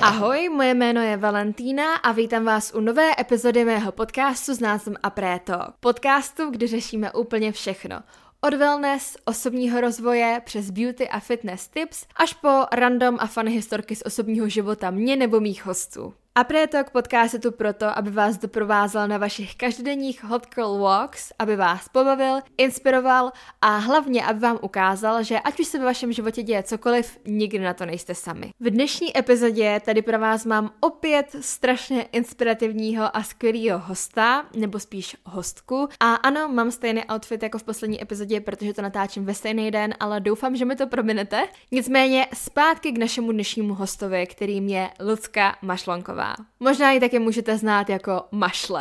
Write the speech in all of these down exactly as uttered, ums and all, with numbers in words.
Ahoj, moje jméno je Valentína a vítám vás u nové epizody mého podcastu s názvem Apré Talk. Podcastu, kde řešíme úplně všechno. Od wellness, osobního rozvoje, přes beauty a fitness tips, až po random a fun historky z osobního života mě nebo mých hostů. Apré Talk podcast je tu proto, aby vás doprovázel na vašich každodenních hot girl walks, aby vás pobavil, inspiroval a hlavně, aby vám ukázal, že ať už se ve vašem životě děje cokoliv, nikdy na to nejste sami. V dnešní epizodě tady pro vás mám opět strašně inspirativního a skvělého hosta, nebo spíš hostku. A ano, mám stejný outfit jako v poslední epizodě, protože to natáčím ve stejný den, ale doufám, že mi to prominete. Nicméně zpátky k našemu dnešnímu hostovi, kterým je Lucka Mašlonková. Možná ji také můžete znát jako Mašle.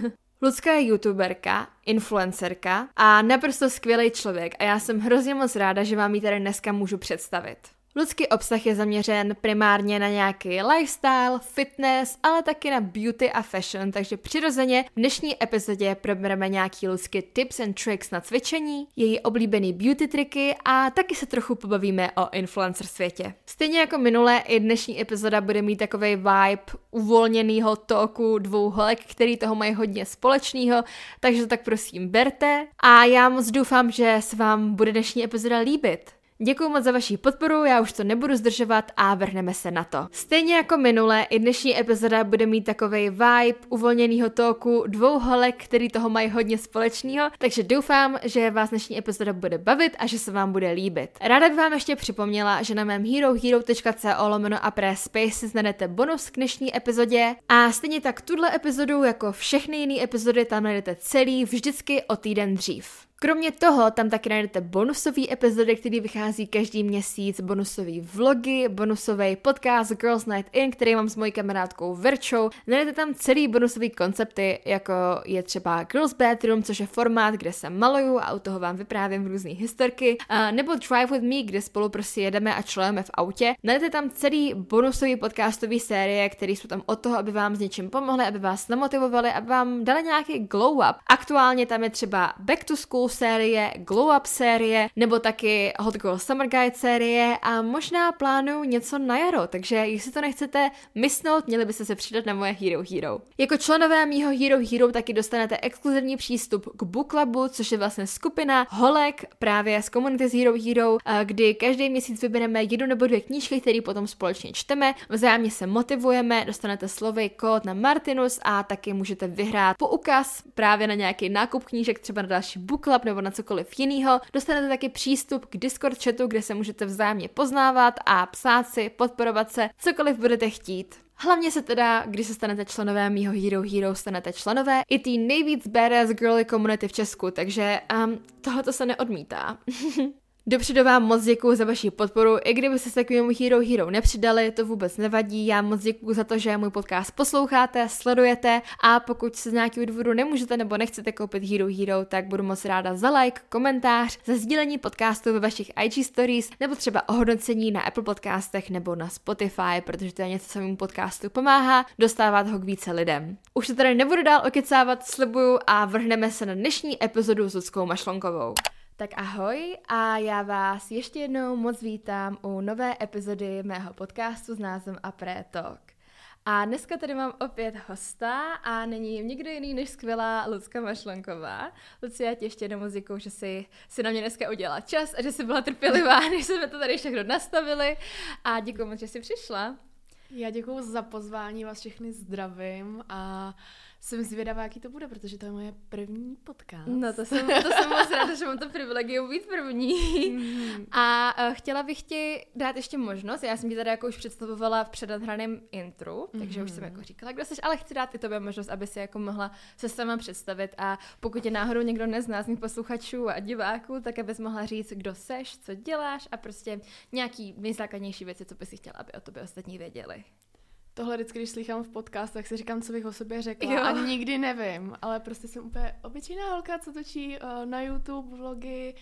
Lucka je youtuberka, influencerka a naprosto skvělý člověk a já jsem hrozně moc ráda, že vám ji tady dneska můžu představit. Lidský obsah je zaměřen primárně na nějaký lifestyle, fitness, ale taky na beauty a fashion, takže přirozeně v dnešní epizodě probereme nějaký lidský tips and tricks na cvičení, její oblíbený beauty triky a taky se trochu pobavíme o influencer světě. Stejně jako minule, i dnešní epizoda bude mít takovej vibe uvolněnýho talku dvou holek, který toho mají hodně společného, takže to tak prosím berte a já moc doufám, že se vám bude dnešní epizoda líbit. Děkuji moc za vaši podporu, já už to nebudu zdržovat a vrhneme se na to. Stejně jako minule, i dnešní epizoda bude mít takovej vibe uvolněnýho talku dvou holek, který toho mají hodně společného, takže doufám, že vás dnešní epizoda bude bavit a že se vám bude líbit. Ráda bych vám ještě připomněla, že na mém herohero tečka co lomeno Apré Spaces najdete bonus k dnešní epizodě a stejně tak tuhle epizodu, jako všechny jiné epizody, tam najdete celý vždycky o týden dřív. Kromě toho tam taky najdete bonusové epizody, které vychází každý měsíc, bonusové vlogy, bonusový podcast Girls Night In, který mám s mojí kamarádkou Verčou. Najdete tam celý bonusový koncepty, jako je třeba Girls Bathroom, což je formát, kde se maluju a u toho vám vyprávím různé historky, a nebo Drive With Me, kde spolu prostě jedeme a čilujeme v autě. Najdete tam celý bonusový podcastový série, který jsou tam od toho, aby vám s něčím pomohli, aby vás namotivovali, aby vám dali nějaký glow up. Aktuálně tam je třeba Back to School série, Glow Up série, nebo taky Hot Girl Summer Guide série a možná plánuju něco na jaro, takže jestli to nechcete mysnout, měli byste se přidat na moje Hero Hero. Jako členové mýho Hero Hero taky dostanete exkluzivní přístup k Book Clubu, což je vlastně skupina holek právě z komunity z Hero Hero, kdy každý měsíc vybereme jednu nebo dvě knížky, které potom společně čteme, vzájemně se motivujeme, dostanete slovej kód na Martinus a taky můžete vyhrát poukaz právě na nějaký nákup knížek, třeba na další Book Club nebo na cokoliv jinýho. Dostanete taky přístup k Discord chatu, kde se můžete vzájemně poznávat a psát si, podporovat se, cokoliv budete chtít. Hlavně se teda, když se stanete členové mýho Hero Hero, stanete členové i tý nejvíc badass girly komunity v Česku, takže um, tohoto se neodmítá. Dopředu vám moc děkuju za vaši podporu, i kdyby se se k mému Hero Hero nepřidali, to vůbec nevadí, já moc děkuju za to, že můj podcast posloucháte, sledujete a pokud se z nějakého důvodu nemůžete nebo nechcete koupit Hero Hero, tak budu moc ráda za like, komentář, za sdílení podcastu ve vašich I G stories nebo třeba ohodnocení na Apple podcastech nebo na Spotify, protože to je něco, co mému podcastu pomáhá dostávat ho k více lidem. Už se tady nebudu dál okecávat, slibuju a vrhneme se na dnešní epizodu s Luckou Mašlonkovou. Tak ahoj a já vás ještě jednou moc vítám u nové epizody mého podcastu s názvem Apré Talk. A dneska tady mám opět hosta a není jim nikdo jiný než skvělá Lucka Mašlonková. Luci, já ti ještě jednou moc děkuju, že jsi, jsi na mě dneska udělala čas a že jsi byla trpělivá, než jsme to tady všechno nastavili a děkuju moc, že jsi přišla. Já děkuju za pozvání, vás všechny zdravím a jsem zvědavá, jaký to bude, protože to je moje první podcast. No to jsem, to jsem moc ráda, že mám to privilegium být první. Mm. A uh, chtěla bych ti dát ještě možnost, já jsem ti tady jako už představovala v přednahraném intru, takže mm. už jsem jako říkala, kdo jsi, ale chci dát i tobě možnost, aby si jako mohla se sama představit a pokud tě náhodou někdo nezná z mých posluchačů a diváků, tak abys mohla říct, kdo seš, co děláš a prostě nějaký nejzákladnější věci, co bys si chtěla, aby o tobě ostatní věděli. Tohle vždycky, když slychám v podcastech, si říkám, co bych o sobě řekla jo. a nikdy nevím, ale prostě jsem úplně obyčejná holka, co točí uh, na YouTube vlogy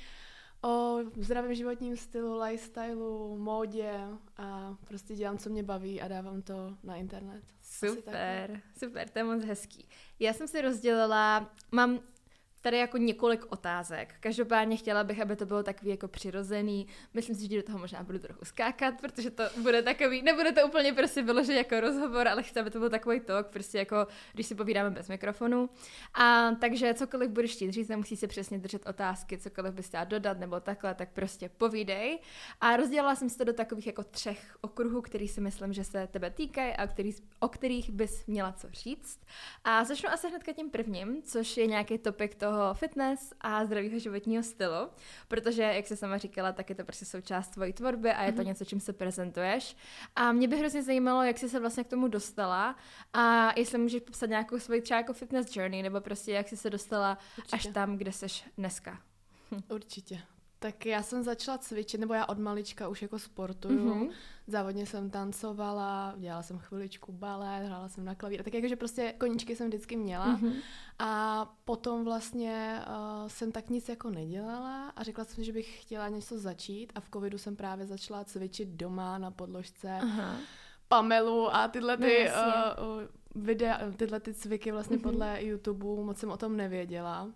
o zdravém životním stylu, lifestylu, módě a prostě dělám, co mě baví a dávám to na internet. Super, super, to je moc hezký. Já jsem si rozdělila, mám tady jako několik otázek. Každopádně chtěla bych, aby to bylo takový jako přirozený. Myslím si, že do toho možná budu trochu skákat, protože to bude takový, nebude to úplně prostě vyložit jako rozhovor, ale chci, aby to byl takový talk, prostě jako když si povídáme bez mikrofonu. A takže cokoliv budeš chtít říct, nemusí se přesně držet otázky, cokoliv bys chtěla dodat nebo takhle, tak prostě povídej. A rozdělila jsem si to do takových jako třech okruhů, který si myslím, že se tebe týkají a který, o kterých bys měla co říct. A začnu asi hnedka tím prvním, což je nějaký topik toho fitness a zdravého životního stylu, protože, jak jsi sama říkala, tak je to prostě součást tvojí tvorby a je to mm-hmm. něco, čím se prezentuješ. A mě by hrozně zajímalo, jak jsi se vlastně k tomu dostala a jestli můžeš popsat nějakou svoji třeba jako fitness journey, nebo prostě jak jsi se dostala Určitě. až tam, kde seš dneska. Určitě. Tak já jsem začala cvičit, nebo já od malička už jako sportuju. Mm-hmm. Závodně jsem tancovala, dělala jsem chviličku balet, hrála jsem na klavír. Tak jakože prostě koníčky jsem vždycky měla. Mm-hmm. A potom vlastně uh, jsem tak nic jako nedělala a řekla jsem, že bych chtěla něco začít. A v covidu jsem právě začala cvičit doma na podložce. Aha. Pamelu a tyhle ty no, uh, videa, tyhle ty cviky vlastně mm-hmm. podle YouTube, moc jsem o tom nevěděla.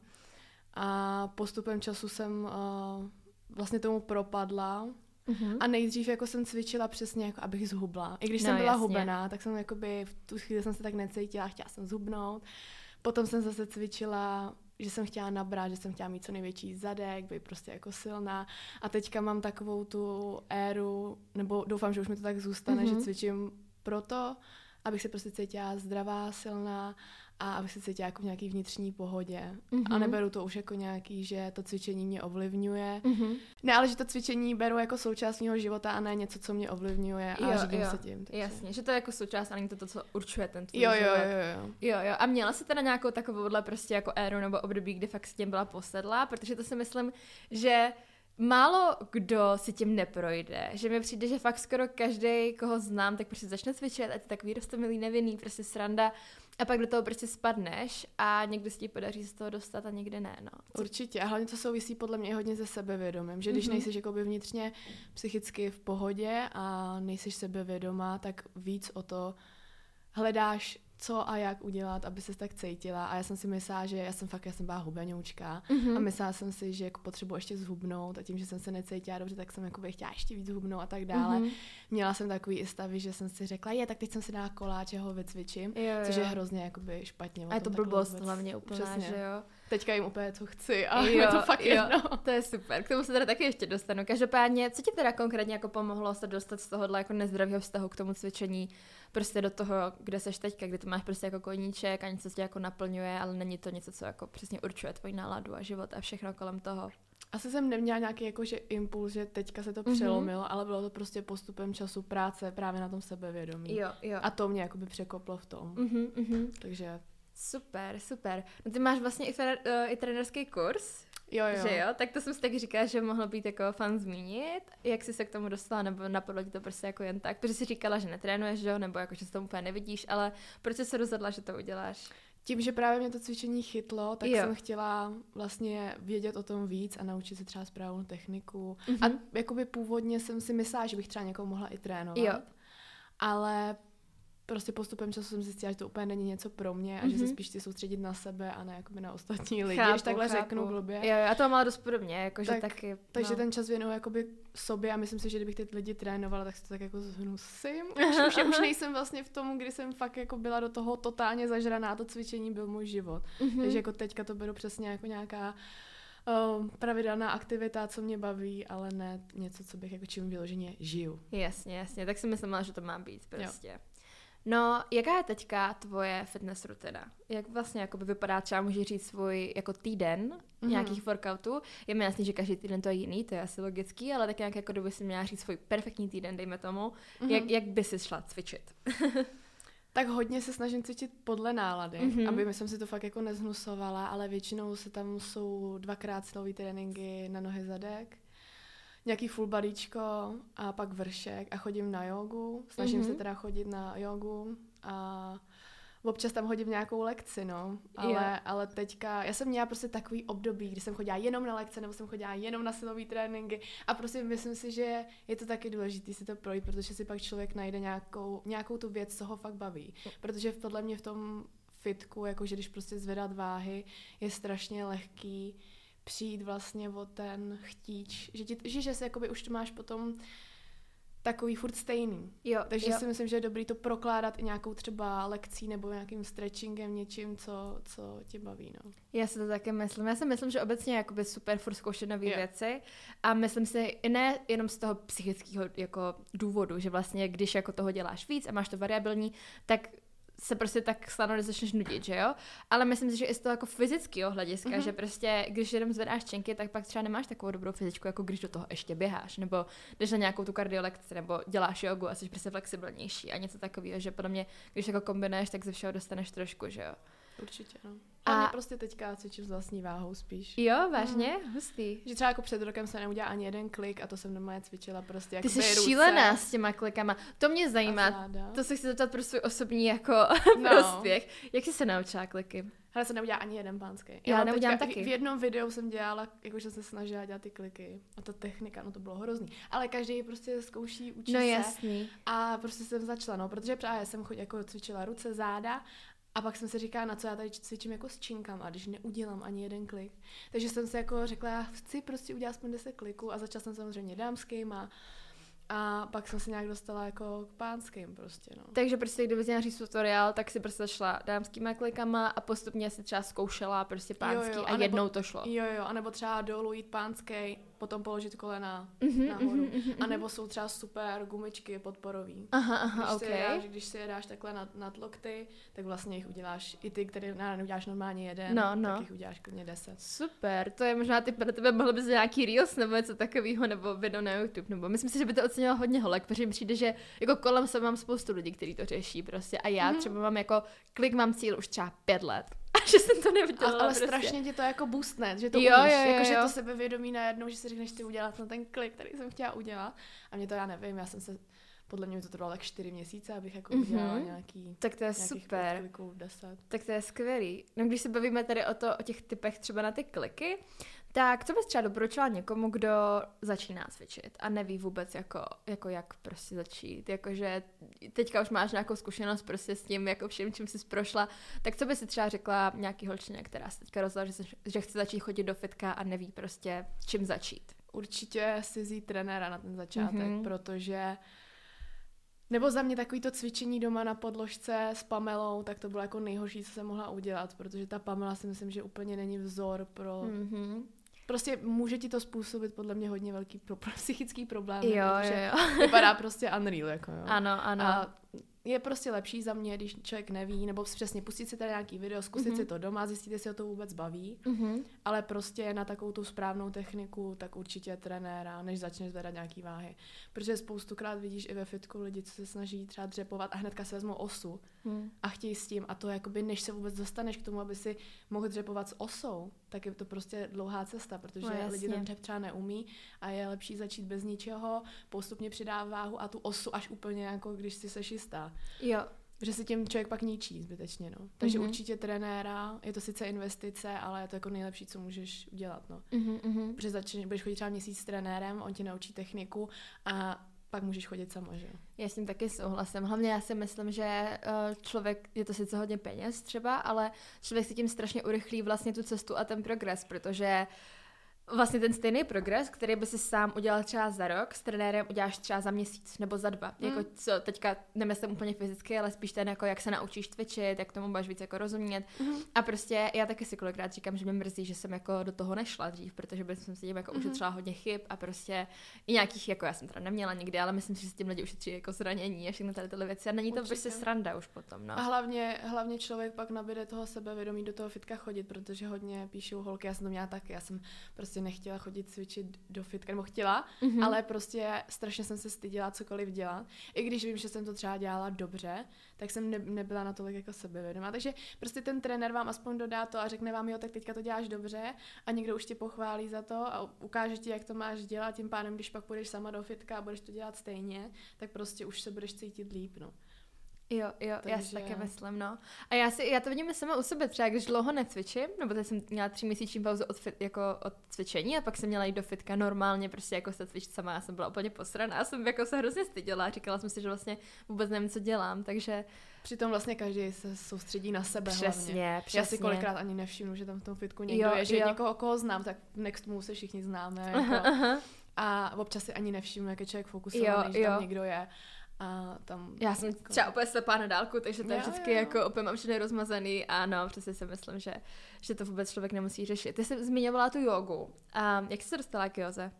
A postupem času jsem uh, vlastně tomu propadla uh-huh. a nejdřív jako jsem cvičila přesně, jako abych zhubla. I když no, jsem byla jasně. hubená, tak jsem jakoby v tu chvíli jsem se tak necítila, chtěla jsem zhubnout. Potom jsem zase cvičila, že jsem chtěla nabrat, že jsem chtěla mít co největší zadek, být prostě jako silná. A teďka mám takovou tu éru, nebo doufám, že už mi to tak zůstane, uh-huh. že cvičím proto, abych se prostě cítila zdravá, silná a abych se cítila jako v nějaký vnitřní pohodě. Mm-hmm. A neberu to už jako nějaký, že to cvičení mě ovlivňuje. Mm-hmm. Ne, ale že to cvičení beru jako součást mého života a ne něco, co mě ovlivňuje a jo, řídím jo. se tím. Takže. Jasně, že to je jako součást a není to to, co určuje ten tvůj jo, život. Jo, jo, jo. jo, jo. A měla jsi teda nějakou takovouhle prostě jako éru nebo období, kdy fakt s tím byla posedlá, protože to si myslím, že málo kdo si tím neprojde, že mi přijde, že fakt skoro každý, koho znám, tak prostě začne cvičit, ať je takový roztomilý, nevinný, prostě sranda a pak do toho prostě spadneš a někdy se ti podaří z toho dostat a někdy ne, no. Určitě a hlavně to souvisí podle mě hodně se sebevědomím, že když mm-hmm. nejseš jakoby vnitřně psychicky v pohodě a nejseš sebevědomá, tak víc o to hledáš co a jak udělat, aby ses tak cítila. A já jsem si myslela, že já jsem fakt, já jsem byla hubenoučka mm-hmm. a myslela jsem si, že jako potřebuji ještě zhubnout a tím, že jsem se necítila dobře, tak jsem jako by chtěla ještě víc zhubnout a tak dále. Mm-hmm. Měla jsem takový i stavy, že jsem si řekla, je, tak teď jsem si dala koláč, ho vycvičím, jo, jo. což je hrozně jakoby špatně. A je to blbost hlavně úplně, že jo. Teďka jim úplně co chci a jo, je to fakt jo, jedno. To je super, k tomu se teda taky ještě dostanu. Každopádně, co ti teda konkrétně jako pomohlo se dostat z tohohle jako nezdravého vztahu k tomu cvičení prostě do toho, kde seš teďka, kde to máš prostě jako koníček a něco tě jako naplňuje, ale není to něco, co jako přesně určuje tvoji náladu a život a všechno kolem toho. Asi jsem neměla nějaký jakože impuls, že teďka se to mm-hmm. přelomilo, ale bylo to prostě postupem času práce právě na tom sebevědomí. Jo, jo. A to mě jakoby překoplo v tom. Mm-hmm, mm-hmm. Takže super, super. No ty máš vlastně i, fer, uh, i trenerský kurz, jo, jo. že jo? Tak to jsem si tak říkala, že mohlo být jako fun zmínit. Jak jsi se k tomu dostala, nebo napadlo ti to prostě jako jen tak? Protože jsi říkala, že netrénuješ, že jo? Nebo jako, že se tomu úplně nevidíš, ale proč jsi se rozhodla, že to uděláš? Tím, že právě mě to cvičení chytlo, tak jo. jsem chtěla vlastně vědět o tom víc a naučit se třeba správnou techniku. Mm-hmm. A jakoby původně jsem si myslela, že bych třeba někoho mohla i trénovat. Jo. Ale prostě postupem času jsem zjistila, že to úplně není něco pro mě a mm-hmm. že se spíš chci soustředit na sebe a ne jakoby na ostatní lidi, když takhle chápu. řeknu blbě. Jo, já to mám dost podobně, jakože tak, taky. Takže no. ten čas věnuju jakoby sobě a myslím si, že kdybych ty lidi trénovala, tak se to tak jako zhnusím. Už, už, už nejsem vlastně v tom, kdy jsem fakt jako byla do toho totálně zažraná, to cvičení byl můj život. Mm-hmm. Takže jako teďka to beru přesně jako nějaká Uh, pravidelná aktivita, co mě baví, ale ne něco, co bych jako čím vyloženě žiju. Jasně, jasně, tak si myslela, že to má být prostě. Jo. No, jaká je teďka tvoje fitness rutina? Jak vlastně jakoby vypadá, třeba můžeš říct svůj jako týden mm-hmm. nějakých workoutů? Je mi jasný, že každý týden to je jiný, to je asi logický, ale tak nějak jako kdyby si měla říct svůj perfektní týden, dejme tomu, mm-hmm. jak, jak by si šla cvičit? Tak hodně se snažím cvičit podle nálady, mm-hmm. aby jsem si to fakt jako nezhnusovala, ale většinou se tam jsou dvakrát silový tréninky na nohy zadek, nějaký full bodyčko a pak vršek a chodím na jogu. Snažím mm-hmm. se teda chodit na jogu a občas tam hodím nějakou lekci, no. Ale, yeah. ale teďka, já jsem měla prostě takový období, kdy jsem chodila jenom na lekce, nebo jsem chodila jenom na silový tréninky a prostě myslím si, že je to taky důležité si to projít, protože si pak člověk najde nějakou, nějakou tu věc, co ho fakt baví. Protože podle mě v tom fitku, jakože když prostě zvedat váhy, je strašně lehký přijít vlastně o ten chtíč, že, ti, že, že se jakoby už to máš potom takový furt stejný. Jo, Takže jo. si myslím, že je dobrý to prokládat i nějakou třeba lekcí nebo nějakým stretchingem, něčím, co, co tě baví. No. Já si to také myslím. Já si myslím, že obecně je jakoby super furt zkoušet nové Jo. věci a myslím si, ne jenom z toho psychického jako důvodu, že vlastně když jako toho děláš víc a máš to variabilní, tak se prostě tak snadno nezačneš nudit, že jo? Ale myslím si, že i z toho jako fyzického hlediska, mm-hmm. že prostě, když jenom zvedáš čenky, tak pak třeba nemáš takovou dobrou fyzičku, jako když do toho ještě běháš, nebo jdeš na nějakou tu kardiolekci, nebo děláš jogu a jsi prostě flexibilnější a něco takového, že podle mě, když jako kombinuješ, tak ze všeho dostaneš trošku, že jo? Určitě, no. A mě prostě teďka cvičím s vlastní váhou spíš. Jo, vážně? Mm. Hustý. Že třeba jako před rokem se neudělá ani jeden klik a to jsem doma cvičila prostě jako Ty jsi šílená s těma klikama. To mě zajímá. To se chci zeptat pro svůj osobní jako no. prospěch. Jak jsi se naučila kliky? Ale se neudělá ani jeden pánský. Já, Já neudělám taky. V jednom videu jsem dělala, jakože jsem se snažila dělat ty kliky. A ta technika, no to bylo hrozný. Ale každý prostě zkouší, učí no, se. Jasný. A prostě jsem začala, no, protože právě jsem chodila, jako cvičila ruce, záda. A pak jsem si říkala, na co já tady cvičím jako s činkama, když neudělám ani jeden klik. Takže jsem si jako řekla, já chci prostě udělat aspoň deset kliků a začala jsem samozřejmě dámským a, a pak jsem se nějak dostala jako k pánským prostě, no. Takže prostě kdyby měla říct tutoriál, tak si prostě začala dámskýma klikama a postupně si třeba zkoušela prostě pánský jo, jo, a anebo, jednou to šlo. Jo, jo, anebo třeba dolů jít pánský, potom položit kolena mm-hmm, nahoru. Mm-hmm, a nebo jsou třeba super gumičky podporový. Aha, aha, když, okay. si jedáš, když si jedáš takhle nad, nad lokty, tak vlastně jich uděláš i ty, které ne, neuděláš normálně jeden, no, no. tak jich uděláš klidně deset. Super, to je možná ty pro tebe mohlo bys nějaký reels nebo něco takového, nebo video na YouTube, nebo myslím si, že by to ocenilo hodně holek, protože mi přijde, že jako kolem sebe mám spoustu lidí, kteří to řeší prostě a já mm-hmm. třeba mám jako klik mám cíl už třeba pět let. A že jsem to neudělala. Ale prostě. strašně ti to jako boostne, že to jo, umíš, jo, jo, jako, že jo. to sebevědomí najednou, že si řekneš, ty udělat na ten klik, který jsem chtěla udělat. A mě to já nevím, já jsem se, podle mě to trvalo tak čtyři měsíce, abych jako mm-hmm. udělala nějaký, tak to je super. Kliků deset. Tak to je skvělý. No když se bavíme tady o, to, o těch typech třeba na ty kliky, tak co bys třeba doporučila někomu, kdo začíná cvičit a neví vůbec jako, jako jak prostě začít, jakože teďka už máš nějakou zkušenost prostě s tím, jako všem, čím jsi prošla, tak co bys si třeba řekla nějaký holčině, která se teďka rozhodla, že, že chce začít chodit do fitka a neví prostě čím začít? Určitě si vzít trenéra na ten začátek, mm-hmm. protože nebo za mě takový to cvičení doma na podložce s Pamelou, tak to bylo jako nejhorší, co jsem mohla udělat, protože ta Pamela si myslím, že úplně není vzor pro... Mm-hmm. Prostě může ti to způsobit podle mě hodně velký pro, pro psychický problém, jo, protože jo, jo. vypadá prostě unreal, jako jo. Ano, ano. A je prostě lepší za mě, když člověk neví, nebo přesně pustit si tady nějaký video, zkusit mm-hmm. si to doma, zjistit, jestli ho to vůbec baví, mm-hmm. ale prostě na takovou tu správnou techniku, tak určitě trenéra, než začneš zvedat nějaký váhy. Protože spoustukrát vidíš i ve fitku lidi, co se snaží třeba dřepovat a hnedka se vezmou osu mm. a chtějí s tím a to jakoby, než se vůbec dostaneš k tomu, aby si mohl dřepovat s osou, tak je to prostě dlouhá cesta, protože no, lidi ten dřep třeba neumí a je lepší začít bez ničeho, postupně přidávat váhu a tu osu až úplně jako když si seš jistá. Jo. Že si tím člověk pak ničí zbytečně, no. Takže mm-hmm. určitě trenéra, je to sice investice, ale je to jako nejlepší, co můžeš udělat, no. Mm-hmm. Protože začneš, budeš chodit třeba měsíc s trenérem, on ti naučí techniku a pak můžeš chodit sama, že jo. Já s tím taky souhlasím. Hlavně já si myslím, že člověk, je to sice hodně peněz třeba, ale člověk si tím strašně urychlí vlastně tu cestu a ten progres, protože vlastně ten stejný progres, který by si sám udělal třeba za rok, s trenérem uděláš třeba za měsíc nebo za dva. Mm. Jako co, teďka nemyslím úplně fyzicky, ale spíš ten jako jak se naučíš cvičit, jak tomu budeš víc jako rozumět. Mm. A prostě já taky si kolikrát říkám, že mě mrzí, že jsem jako do toho nešla dřív, protože bych jsem si tím jako mm. ušetřila hodně chyb a prostě i nějakých, jako já jsem teda neměla nikdy, ale myslím, že si tím lidi ušetří jako zranění a všechny tady tyhle věci. A není to Určitě. prostě sranda už potom, no. A hlavně, hlavně člověk pak nabíde toho sebevědomí do toho fitka chodit, protože hodně píšou holky, já jsem to měla taky, já jsem prostě nechtěla chodit cvičit do fitka, nebo chtěla, mm-hmm. ale prostě strašně jsem se styděla cokoliv dělat. I když vím, že jsem to třeba dělala dobře, tak jsem ne, nebyla natolik jako sebevědomá. Takže prostě ten trenér vám aspoň dodá to a řekne vám, jo, tak teďka to děláš dobře a někdo už tě pochválí za to a ukáže ti, jak to máš dělat. Tím pádem, když pak půjdeš sama do fitka a budeš to dělat stejně, tak prostě už se budeš cítit líp, no. Jo, jo, Takže... já si také myslím, no. A já, si, já to vidím sama u sebe, třeba když dlouho necvičím, nebo teď jsem měla tři měsíční pauzu od, fit, jako od cvičení a pak jsem měla jít do fitka normálně, prostě jako se cvičit sama, já jsem byla úplně posraná, já jsem jako se hrozně styděla, říkala jsem si, že vlastně vůbec nevím, co dělám, takže... Přitom vlastně každý se soustředí na sebe přesně, hlavně. Přesně, Já si kolikrát ani nevšimnu, že tam v tom fitku někdo jo, je, že jo. někoho, koho znám, tak next mu se všichni známe. Jako. Aha, aha. A občas si ani nevšimnu, jak je člověk fokusovaný, že tam někdo je. A tam já jsem jako... třeba úplně slepá na dálku, takže to je jo, vždycky jo. jako úplně mám všechny rozmazaný a no, přesně si myslím, že, že to vůbec člověk nemusí řešit. Ty jsi zmiňovala tu jogu. A jak jsi se dostala k józe?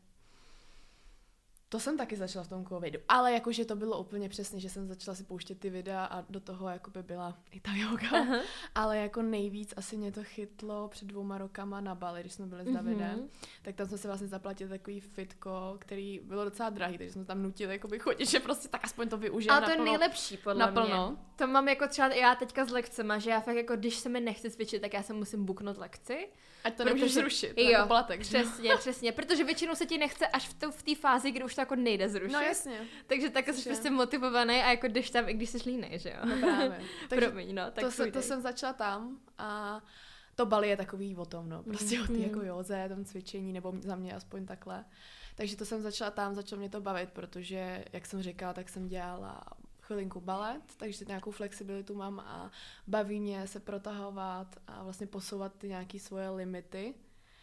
To jsem taky začala v tom covidu, ale jakože to bylo úplně přesně, že jsem začala si pouštět ty videa a do toho jakoby byla i ta yoga, uh-huh. ale jako nejvíc asi mě to chytlo před dvouma rokama na Bali, když jsme byli s Davidem, uh-huh. tak tam jsme se vlastně zaplatili takový fitko, který bylo docela drahý, takže jsme tam nutili jakoby chodit, že prostě tak aspoň to využijeme naplno. Ale to je nejlepší podle naplno. mě. To mám jako třeba já teďka s lekcema, že já fakt jako když se mi nechce cvičit, tak já se musím buknout lekci. Ať to nemůžeš zrušit, jo, jako platek. Přesně, přesně, protože většinou se ti nechce až v té v fázi, kdy už to jako nejde zrušit. No jasně. Takže tak jsi prostě motivovaný a jako jdeš tam, i když jsi línej, že jo? No právě. Takže Promiň, no, tak to, se, to jsem začala tam a to Bali je takový o tom, no. Prostě mm. o té jako józe, tom cvičení, nebo za mě aspoň takhle. Takže to jsem začala tam, začalo mě to bavit, protože, jak jsem říkala, tak jsem dělala chvilinku balet, takže nějakou flexibilitu mám a baví mě se protahovat a vlastně posouvat ty nějaké svoje limity.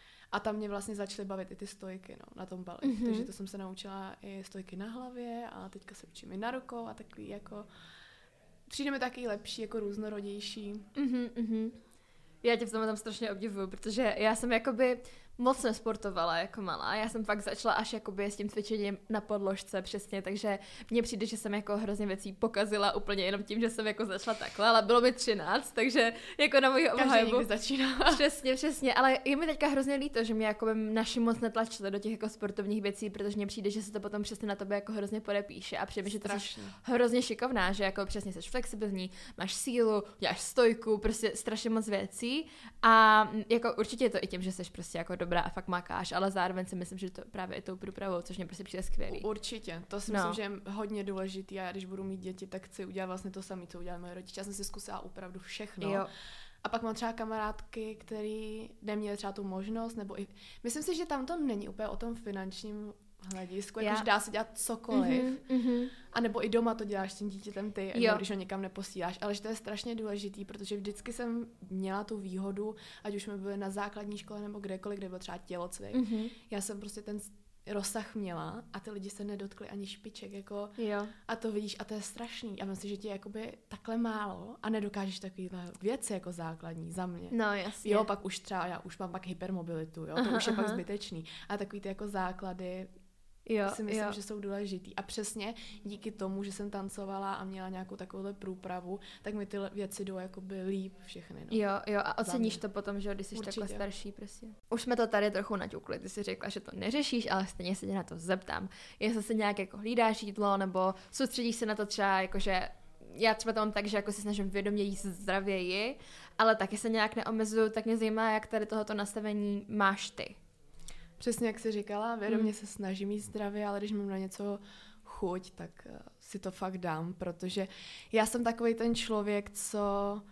A tam mě vlastně začaly bavit i ty stojky, no, na tom Bali. Mm-hmm. Takže to jsem se naučila i stojky na hlavě a teďka se učím i na rukou a takový jako... Přijde mi taky lepší, jako různorodější. Mm-hmm, mm-hmm. Já tě v tom tam strašně obdivuju, protože já jsem jakoby moc nesportovala jako malá. Já jsem fakt začala až jakoby s tím cvičením na podložce přesně, takže mně přijde, že jsem jako hrozně věcí pokazila úplně jenom tím, že jsem jako začala takhle, ale bylo mi třináct, takže jako na moji obhajobu. Každý někdy začíná. Přesně, přesně, ale je mi teďka hrozně líto, že mě jakoby naši moc netlačili do těch jako sportovních věcí, protože mně přijde, že se to potom přesně na tebe jako hrozně podepíše a přijde, že to jsi hrozně šikovná, že jako přesně jsi flexibilní, máš sílu, děláš stojku, prostě strašně moc věcí a jako určitě je to i tím, že jsi prostě jako dobrá a fakt makáš, ale zároveň si myslím, že to právě i tou průpravou, což mě prostě přijde skvělý. Určitě, to si no. myslím, že je hodně důležitý a já když budu mít děti, tak chci udělat vlastně to samé, co udělali moje rodiče. Já jsem si zkusila opravdu všechno. Jo. A pak mám třeba kamarádky, které neměly třeba tu možnost, nebo i... Myslím si, že tam to není úplně o tom finančním hledisku, jakože dá se dělat cokoliv. Mm-hmm, mm-hmm. A nebo i doma to děláš s tím dítětem ty, nebo když ho někam neposíláš. Ale že to je strašně důležitý, protože vždycky jsem měla tu výhodu, ať už jsme byli na základní škole nebo kdekoliv, kde byl třeba tělocvik. Mm-hmm. Já jsem prostě ten rozsah měla a ty lidi se nedotkli ani špiček, jako jo. A to vidíš a to je strašný. A myslím, že ti je jakoby takhle málo a nedokážeš takovýhle věci jako základní za mě. No jasně. Jo, pak už třeba, já už mám pak hypermobilitu, jo, to aha, už je aha. pak zbytečný. A takový ty jako základy jo, si myslím, jo. že jsou důležitý. A přesně díky tomu, že jsem tancovala a měla nějakou takovouhle průpravu, tak mi ty věci jdou jakoby líp všechny. No. Jo, jo, a oceníš to potom, že když jsi takhle starší prostě. Už jsme to tady trochu naťukli, ty jsi řekla, že to neřešíš, ale stejně se tě na to zeptám. Jestli se nějak jako hlídáš jídlo, nebo soustředíš se na to třeba jakože já třeba to mám tak, že jako si snažím vědomě jíst zdravěji, ale taky se nějak neomezuju, tak mě zajímá, jak tady tohoto nastavení máš ty. Přesně jak jsi říkala, vědomě hmm. se snažím jíst zdravě, ale když mám na něco chuť, tak uh, si to fakt dám, protože já jsem takovej ten člověk, co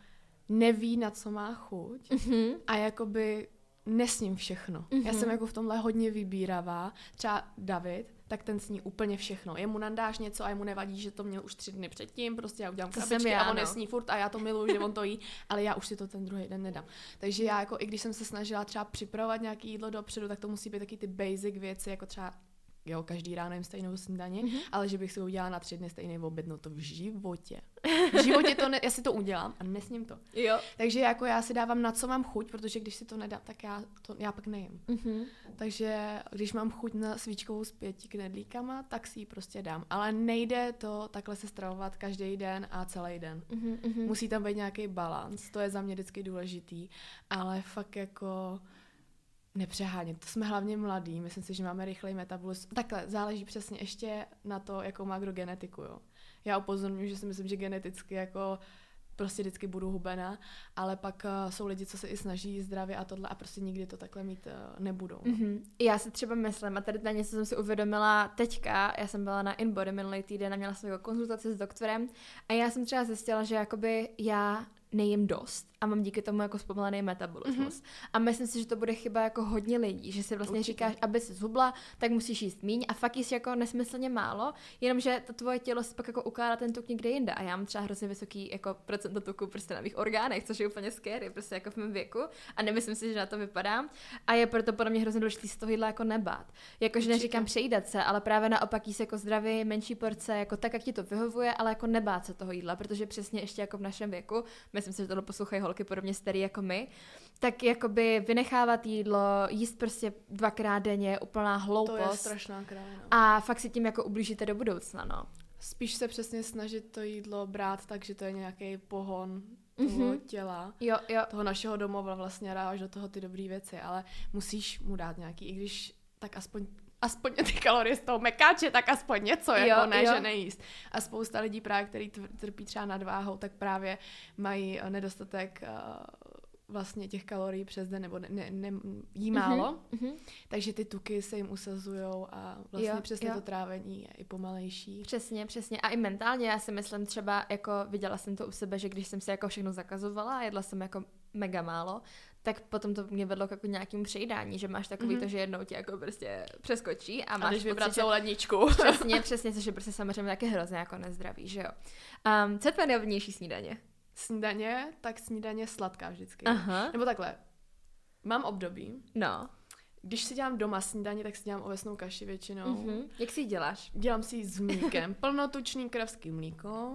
neví, na co má chuť mm-hmm. a jakoby nesním všechno. Mm-hmm. Já jsem jako v tomhle hodně vybíravá. Třeba David, tak ten sní úplně všechno. Jemu nandáš něco a jemu nevadí, že to měl už tři dny předtím, prostě já udělám krabičky a on no. nesní furt a já to miluji, že on to jí, ale já už si to ten druhý den nedám. Takže já jako, i když jsem se snažila třeba připravovat nějaké jídlo dopředu, tak to musí být taky ty basic věci, jako třeba jo, každý ráno jim stejnou snídaně, mm-hmm. ale že bych si udělala na tři dny stejný oběd, no to v životě. V životě to, ne, já si to udělám a nesním to. Jo. Takže jako já si dávám, na co mám chuť, protože když si to nedám, tak já, to, já pak nejím. Mm-hmm. Takže když mám chuť na svíčkovou s pěti knedlíkama, tak si ji prostě dám. Ale nejde to takhle se stravovat každý den a celý den. Mm-hmm. Musí tam být nějaký balans, to je za mě vždycky důležitý, ale fakt jako nepřehánět. To jsme hlavně mladí, myslím si, že máme rychlej metabolismus. Takhle, záleží přesně ještě na to, jakou má kdo genetiku, jo. Já upozorňuji, že si myslím, že geneticky jako prostě vždycky budu hubená, ale pak uh, jsou lidi, co se i snaží zdravě a tohle a prostě nikdy to takhle mít uh, nebudou. No. Mm-hmm. Já si třeba myslím, a tady na něco jsem si uvědomila teďka, já jsem byla na InBody minulý týden a měla jsem jako konzultaci s doktorem a já jsem třeba zjistila, že jakoby já nejím dost a mám díky tomu jako zpomalený metabolismus. Mm-hmm. A myslím si, že to bude chyba jako hodně lidí, že si vlastně Určitě. říkáš, aby si zhubla, tak musíš jíst míň a fakt jíst jako nesmyslně málo, jenomže to tvoje tělo si pak jako ukládá ten tuk někde jinde a já mám třeba hrozně vysoký jako procento tuku prostě na mých orgánech, což je úplně scary, prostě jako v mém věku a nemyslím si, že na to vypadám a je proto podle mě hrozně důležitý z toho jídla jako nebát. Jakože neříkám přejídat se, ale právě naopak jíst jako zdravý, menší porce, jako tak, jak ti to vyhovuje, ale jako nebát se toho jídla, protože přesně ještě jako v našem věku, myslím si, že tohle poslouchají holky podobně starý jako my, tak jakoby vynechávat jídlo, jíst prostě dvakrát denně, úplná hloupost. To je strašná kráva. No. A fakt si tím jako ublížíte do budoucna, no. Spíš se přesně snažit to jídlo brát tak, že to je nějaký pohon toho mm-hmm. těla, jo, jo. toho našeho domova vlastně dáváš do toho ty dobrý věci, ale musíš mu dát nějaký, i když tak aspoň aspoň ty kalorie z toho mekáče, tak aspoň něco, jo, jako ne, jo. že nejíst. A spousta lidí právě, který trpí třeba nadváhou, tak právě mají nedostatek uh, vlastně těch kalorií přes den, nebo ne, ne, ne, jí málo, mm-hmm. takže ty tuky se jim usazujou a vlastně jo, přesně jo. to trávení je i pomalejší. Přesně, přesně. A i mentálně, já si myslím třeba, jako viděla jsem to u sebe, že když jsem si jako všechno zakazovala a jedla jsem jako mega málo, tak potom to mě vedlo k jako nějakému přejídání, že máš takový mm-hmm. to, že jednou ti jako prostě přeskočí a máš a vybrat celou ledničku. Přesně, přesně, což je prostě samozřejmě taky hrozně jako nezdravý, že jo. Um, co je tvoje nejlevnější snídaně? Snídaně, tak snídaně sladká vždycky. Aha. Nebo takhle, mám období. No. Když si dělám doma snídaně, tak si dělám ovesnou kaši většinou. Mm-hmm. Jak si ji děláš? Dělám si ji s mlíkem. Plnotučný kravský mlíko.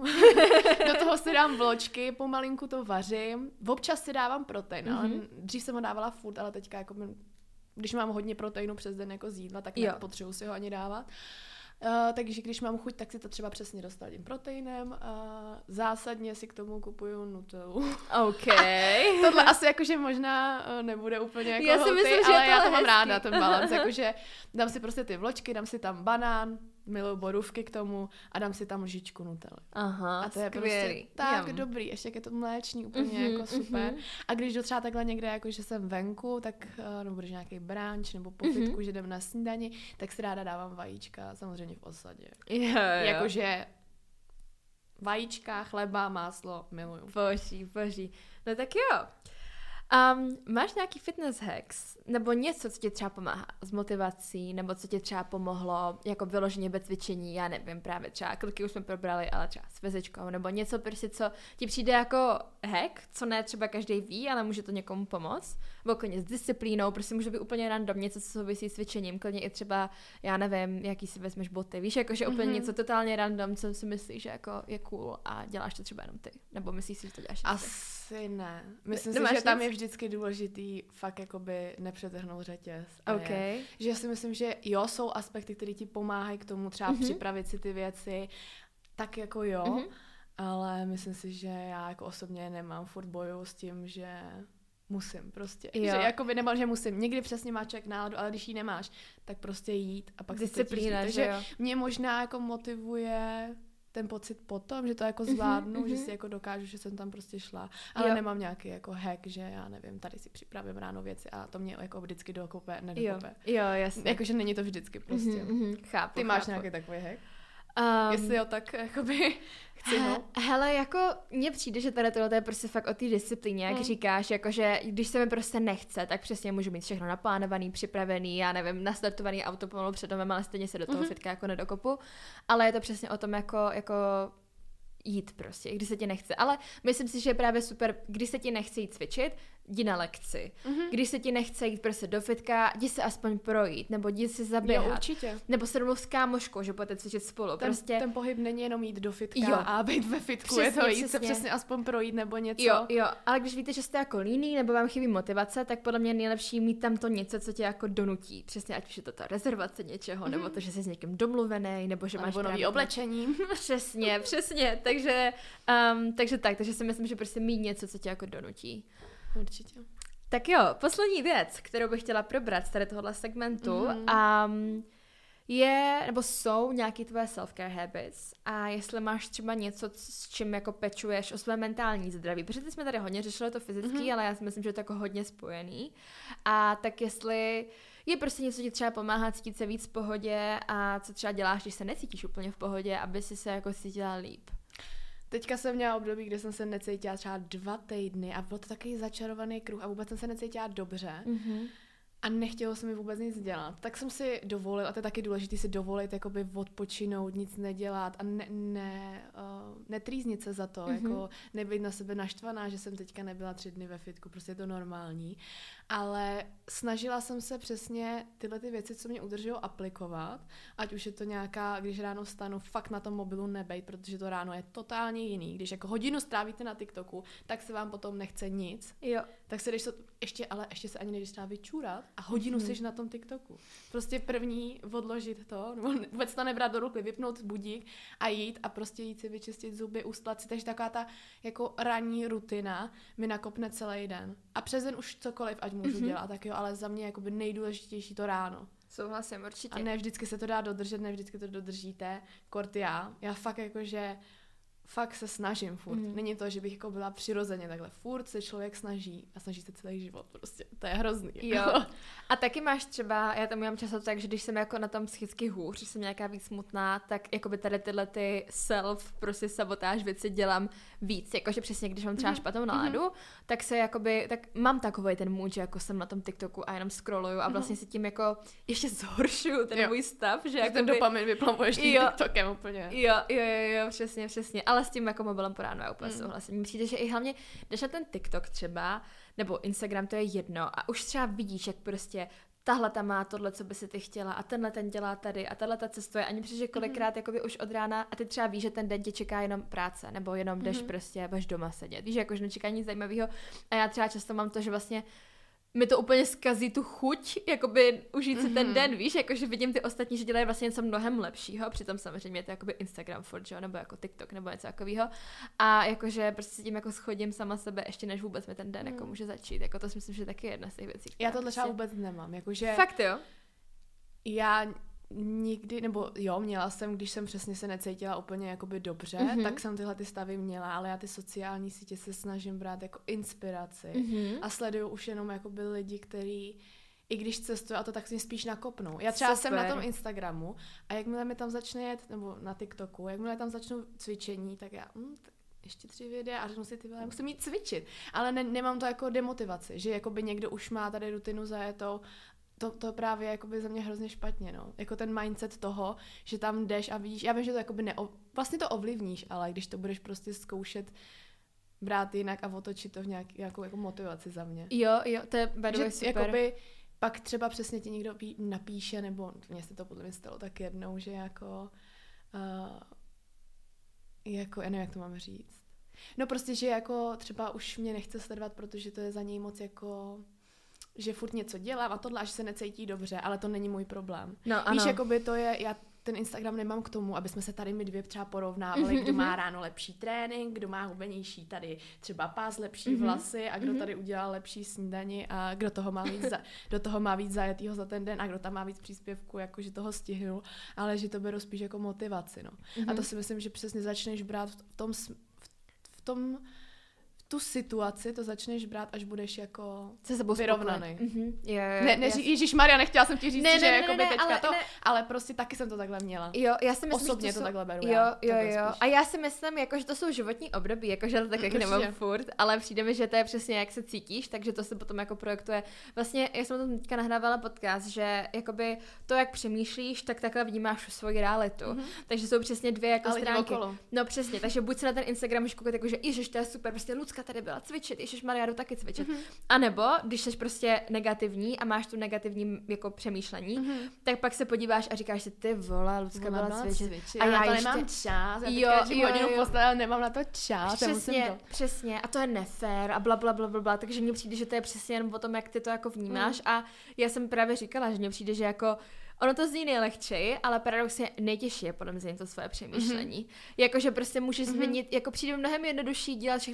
Do toho si dám vločky, pomalinku to vařím. Občas si dávám protein, mm-hmm. ale dřív jsem ho dávala furt, ale teďka jako když mám hodně proteinu přes den jako z jídla, tak nepotřebuji si ho ani dávat. Uh, takže když mám chuť, tak si to třeba přesně dostal tím proteinem. Uh, zásadně si k tomu kupuju Nutellu. OK. Tohle asi jakože možná uh, nebude úplně jako já si holty, myslím, ale že já to hezký. mám ráda, ten balans. Jakože dám si prostě ty vločky, dám si tam banán, miluju borůvky k tomu a dám si tam lžičku Nutelly. Aha, a to je skvělý. prostě tak Jum. dobrý, ještě jak je to mléčný, úplně mm-hmm, jako super. Mm-hmm. A když jdu třeba takhle někde, jako že jsem venku, tak uh, nebo budeš nějaký brunch nebo po fitku, mm-hmm. že jdem na snídani, tak si ráda dávám vajíčka, samozřejmě v osadě. Jo, jo. Jakože vajíčka, chleba, máslo, miluju. Boží, boží. No tak jo. Um, máš nějaký fitness hacks? Nebo něco, co ti třeba pomáhá s motivací? Nebo co ti třeba pomohlo jako vyloženě bez cvičení? Já nevím, právě třeba kliky už jsme probrali, ale třeba s fyzičkou. Nebo něco prostě, co ti přijde jako hack, co ne třeba každý ví, ale může to někomu pomoct. Nebo klidně s disciplínou, prostě může být úplně random, něco, co souvisí s cvičením. Klidně i třeba, já nevím, jaký si vezmeš boty. Víš, jakože úplně mm-hmm. něco totálně random, co si myslíš, že jako je cool a děláš to třeba jenom ty. Nebo myslíš si, že to děláš Asi ne. Myslím Nemáš si, že tam nic? je vždycky důležitý fakt jakoby nepřetrhnout řetěz. Okay. Je, že já si myslím, že jo, jsou aspekty, které ti pomáhají k tomu třeba mm-hmm. připravit si ty věci, tak jako jo, mm-hmm. ale myslím si, že já jako osobně nemám furt boju s tím, že musím prostě. Jo. Že jakoby nemám, že musím. Někdy přesně má člověk náladu, ale když ji nemáš, tak prostě jít a pak disciplína, se Takže mě možná jako motivuje ten pocit potom, že to jako zvládnu, mm-hmm. že si jako dokážu, že jsem tam prostě šla. Ale jo. nemám nějaký jako hack, že já nevím, tady si připravím ráno věci a to mě jako vždycky dokope, nedokope. Jo, jo, jasně. Jakože není to vždycky prostě. Mm-hmm, chápu, Ty máš chápu. nějaký takový hack? Um, Jestli jo, tak jakoby chci ho. Hele, jako mně přijde, že tady tohle je prostě fakt o té disciplíně, jak mm. říkáš, jakože když se mi prostě nechce, tak přesně můžu mít všechno naplánovaný, připravený, já nevím, nastartovaný auto pomalu před domem, ale stejně se do toho mm-hmm. fitka jako nedokopu, ale je to přesně o tom jako, jako jít prostě, když se ti nechce. Ale myslím si, že je právě super, když se ti nechce jít cvičit, jdi na lekci. Mm-hmm. Když se ti nechce jít prostě do fitka, jdi se aspoň projít, nebo jdi si zaběhat. Jo, určitě. Nebo se domluv s kámoškou, že budete cvičit spolu. Ten, prostě... ten pohyb není jenom jít do fitka jo. a být ve fitku, přesně, je to jít přesně. se přesně aspoň projít nebo něco. Jo, jo, ale když víte, že jste jako líný nebo vám chybí motivace, tak podle mě je nejlepší mít tam to něco, co tě jako donutí. Přesně, ať už je to ta rezervace něčeho, mm-hmm. nebo to, že jsi s někým domluvený, nebo že a máš nebo nový oblečení. Přesně, přesně. Takže, um, takže tak, takže si myslím, že prostě mít něco, co tě jako donutí. Určitě. Tak jo, poslední věc, kterou bych chtěla probrat z tady tohohle segmentu. Mm-hmm. Um, je, nebo jsou nějaký tvoje self-care habits a jestli máš třeba něco, s čím jako pečuješ o své mentální zdraví, protože jsme tady hodně řešili to fyzický, mm-hmm. ale já si myslím, že je to jako hodně spojený. A tak jestli je prostě něco, co ti třeba pomáhá cítit se víc v pohodě a co třeba děláš, když se necítíš úplně v pohodě, aby si se jako cítila líp. Teďka jsem měla období, kde jsem se necítila třeba dva týdny a byl to takový začarovaný kruh a vůbec jsem se necítila dobře. Mm-hmm. A nechtělo se mi vůbec nic dělat. Tak jsem si dovolil, a to je taky důležité si dovolit jakoby odpočinout, nic nedělat a ne, ne, uh, netrýznit se za to, mm-hmm. jako nebýt na sebe naštvaná, že jsem teďka nebyla tři dny ve fitku, prostě je to normální. Ale snažila jsem se přesně tyhle ty věci, co mě udržují, aplikovat, ať už je to nějaká, když ráno vstanu, fakt na tom mobilu nebejt, protože to ráno je totálně jiný. Když jako hodinu strávíte na TikToku, tak se vám potom nechce nic. Jo. Tak se jdeš to, ještě, ale ještě se ani nejdeš třeba vyčůrat a hodinu mm-hmm. seš na tom TikToku. Prostě první odložit to, nebo vůbec to nebrat do ruky, vypnout budík a jít a prostě jít si vyčistit zuby, ustlat si. Takže taková ta jako ranní rutina mi nakopne celý den. A přes den už cokoliv, ať můžu mm-hmm. dělat, tak jo, ale za mě jakoby nejdůležitější to ráno. Souhlasím, určitě. A ne vždycky se to dá dodržet, ne vždycky to dodržíte. Kort já. Já fakt jakože fakt se snažím furt. Mm. Není to, že bych jako byla přirozeně takhle. Furt se člověk snaží a snaží se celý život prostě. To je hrozný. Jo. A taky máš třeba, já tam mám často tak, že když jsem jako na tom psychicky hůř, když jsem nějaká víc smutná, tak jakoby tady tyhle ty self prostě sabotáž věci dělám víc. Jakože přesně, když mám třeba mm. špatnou náladu, mm. tak se jakoby, tak mám takový ten mood, že jako jsem na tom TikToku a jenom scrolluju a vlastně mm. si tím jako ještě zhoršuju ten jo. můj stav. Že jakoby, ten dopamin vyplavuješ tím TikTokem úplně. Jo, jo, jo, jo, přesně, přesně. Ale s tím jako mobilem po ránu já úplně mm. souhlasím. Mně přijde, že i hlavně jdeš na ten TikTok třeba, nebo Instagram, to je jedno a už třeba vidíš, jak prostě tahle ta má tohle, co by si ty chtěla a tenhle ten dělá tady a tahle ta cestuje. Ani přijde, že kolikrát mm. jakoby už od rána a ty třeba víš, že ten den tě čeká jenom práce nebo jenom jdeš mm. prostě budeš doma sedět. Víš, jakože nečeká nic zajímavého a já třeba často mám to, že vlastně mi to úplně zkazí tu chuť, jakoby užít si mm-hmm. ten den, víš, jakože vidím ty ostatní, že dělají vlastně něco mnohem lepšího, přitom samozřejmě je to jakoby Instagram furt, jo, nebo jako TikTok, nebo něco takového. A jakože prostě tím jako schodím sama sebe, ještě než vůbec mi ten den mm. jako může začít, jako to si myslím, že taky je jedna z těch věcí. Já tohle třeba vůbec nemám, jakože... Fakt jo? Já nikdy, nebo jo, měla jsem, když jsem přesně se necítila úplně jakoby dobře, mm-hmm. tak jsem tyhle ty stavy měla, ale já ty sociální sítě se snažím brát jako inspiraci mm-hmm. a sleduju už jenom jakoby lidi, který i když cestuju a to tak si spíš nakopnou. Já třeba Super. jsem na tom Instagramu a jakmile mi tam začne jet, nebo na TikToku, jakmile tam začnou cvičení, tak já... Hm, tak ještě tři videa a řeknu si, ty vole, musím jít cvičit. Ale ne, nemám to jako demotivaci, že jakoby někdo už má tady rutinu zajetou. To, to právě jakoby za mě hrozně špatně, no. Jako ten mindset toho, že tam jdeš a vidíš, já vím, že to jakoby neo, vlastně to ovlivníš, ale když to budeš prostě zkoušet brát jinak a otočit to v nějaký, nějakou jako motivaci za mě. Jo, jo, to je super. Jakoby pak třeba přesně ti někdo pí, napíše, nebo mně se to podle mě stalo tak jednou, že jako uh, jako, já nevím, jak to mám říct. No prostě, že jako třeba už mě nechce sledovat, protože to je za něj moc jako... že furt něco dělám a tohle, až se necítí dobře, ale to není můj problém. No, ano. Víš, jakoby to je, já ten Instagram nemám k tomu, aby jsme se tady my dvě třeba porovnávali, mm-hmm, kdo má ráno lepší trénink, kdo má hubenější tady třeba pás, lepší mm-hmm, vlasy a kdo mm-hmm. tady udělal lepší snídani a kdo toho má víc, za, do toho má víc zajetýho za ten den a kdo tam má víc příspěvku, jakože toho stihnul, ale že to beru spíš jako motivaci, no. Mm-hmm. A to si myslím, že přesně začneš brát v tom, v tom tu situaci to začneš brát, až budeš jako vyrovnaný. Mm-hmm. Jo, jo, ne, ne, Ježišmarja, nechtěla jsem ti říct, ne, že ne, ne, jako by ne, teďka ale, to, ne. ale prostě taky jsem to takhle měla. Jo, já si myslím, Osobně že to, to takhle beru. Jo, já, jo, jo. A já si myslím, jako, že to jsou životní období, jakože to tak jak nemám furt, ale přijde mi, že to je přesně jak se cítíš, takže to se potom jako projektuje. Vlastně, já jsem tam teďka nahrávala podcast, že jakoby to, jak přemýšlíš, tak takhle vnímáš svoji realitu. Mm-hmm. Takže jsou přesně dvě jako ale stránky. No přesně, takže buď se na ten Instagram můžeš koukat jako, že ježiš, to je super, prostě Lucka tady byla cvičit, ježišmarja, jdu taky cvičit. Mm-hmm. A nebo, když jsi prostě negativní a máš tu negativní jako přemýšlení, mm-hmm. tak pak se podíváš a říkáš si, ty vole, Lucka byla cvičit. cvičit. A já, já to ještě... nemám čas, já jo, teďka jo, hodinu postavila, nemám na to čas. Přesně, to. přesně. A to je nefér a bla, bla, bla, bla, bla. Takže mně přijde, že to je přesně jenom o tom, jak ty to jako vnímáš. Mm. A já jsem právě říkala, že mně přijde, že jako ono to zní nejlehčej, ale paradoxně nejtěžší je podle mě to svoje přemýšlení. Mm-hmm. Jakože prostě můžeš mm-hmm. změnit, jako přijde mnohem jednodušší dělat všechny ty věci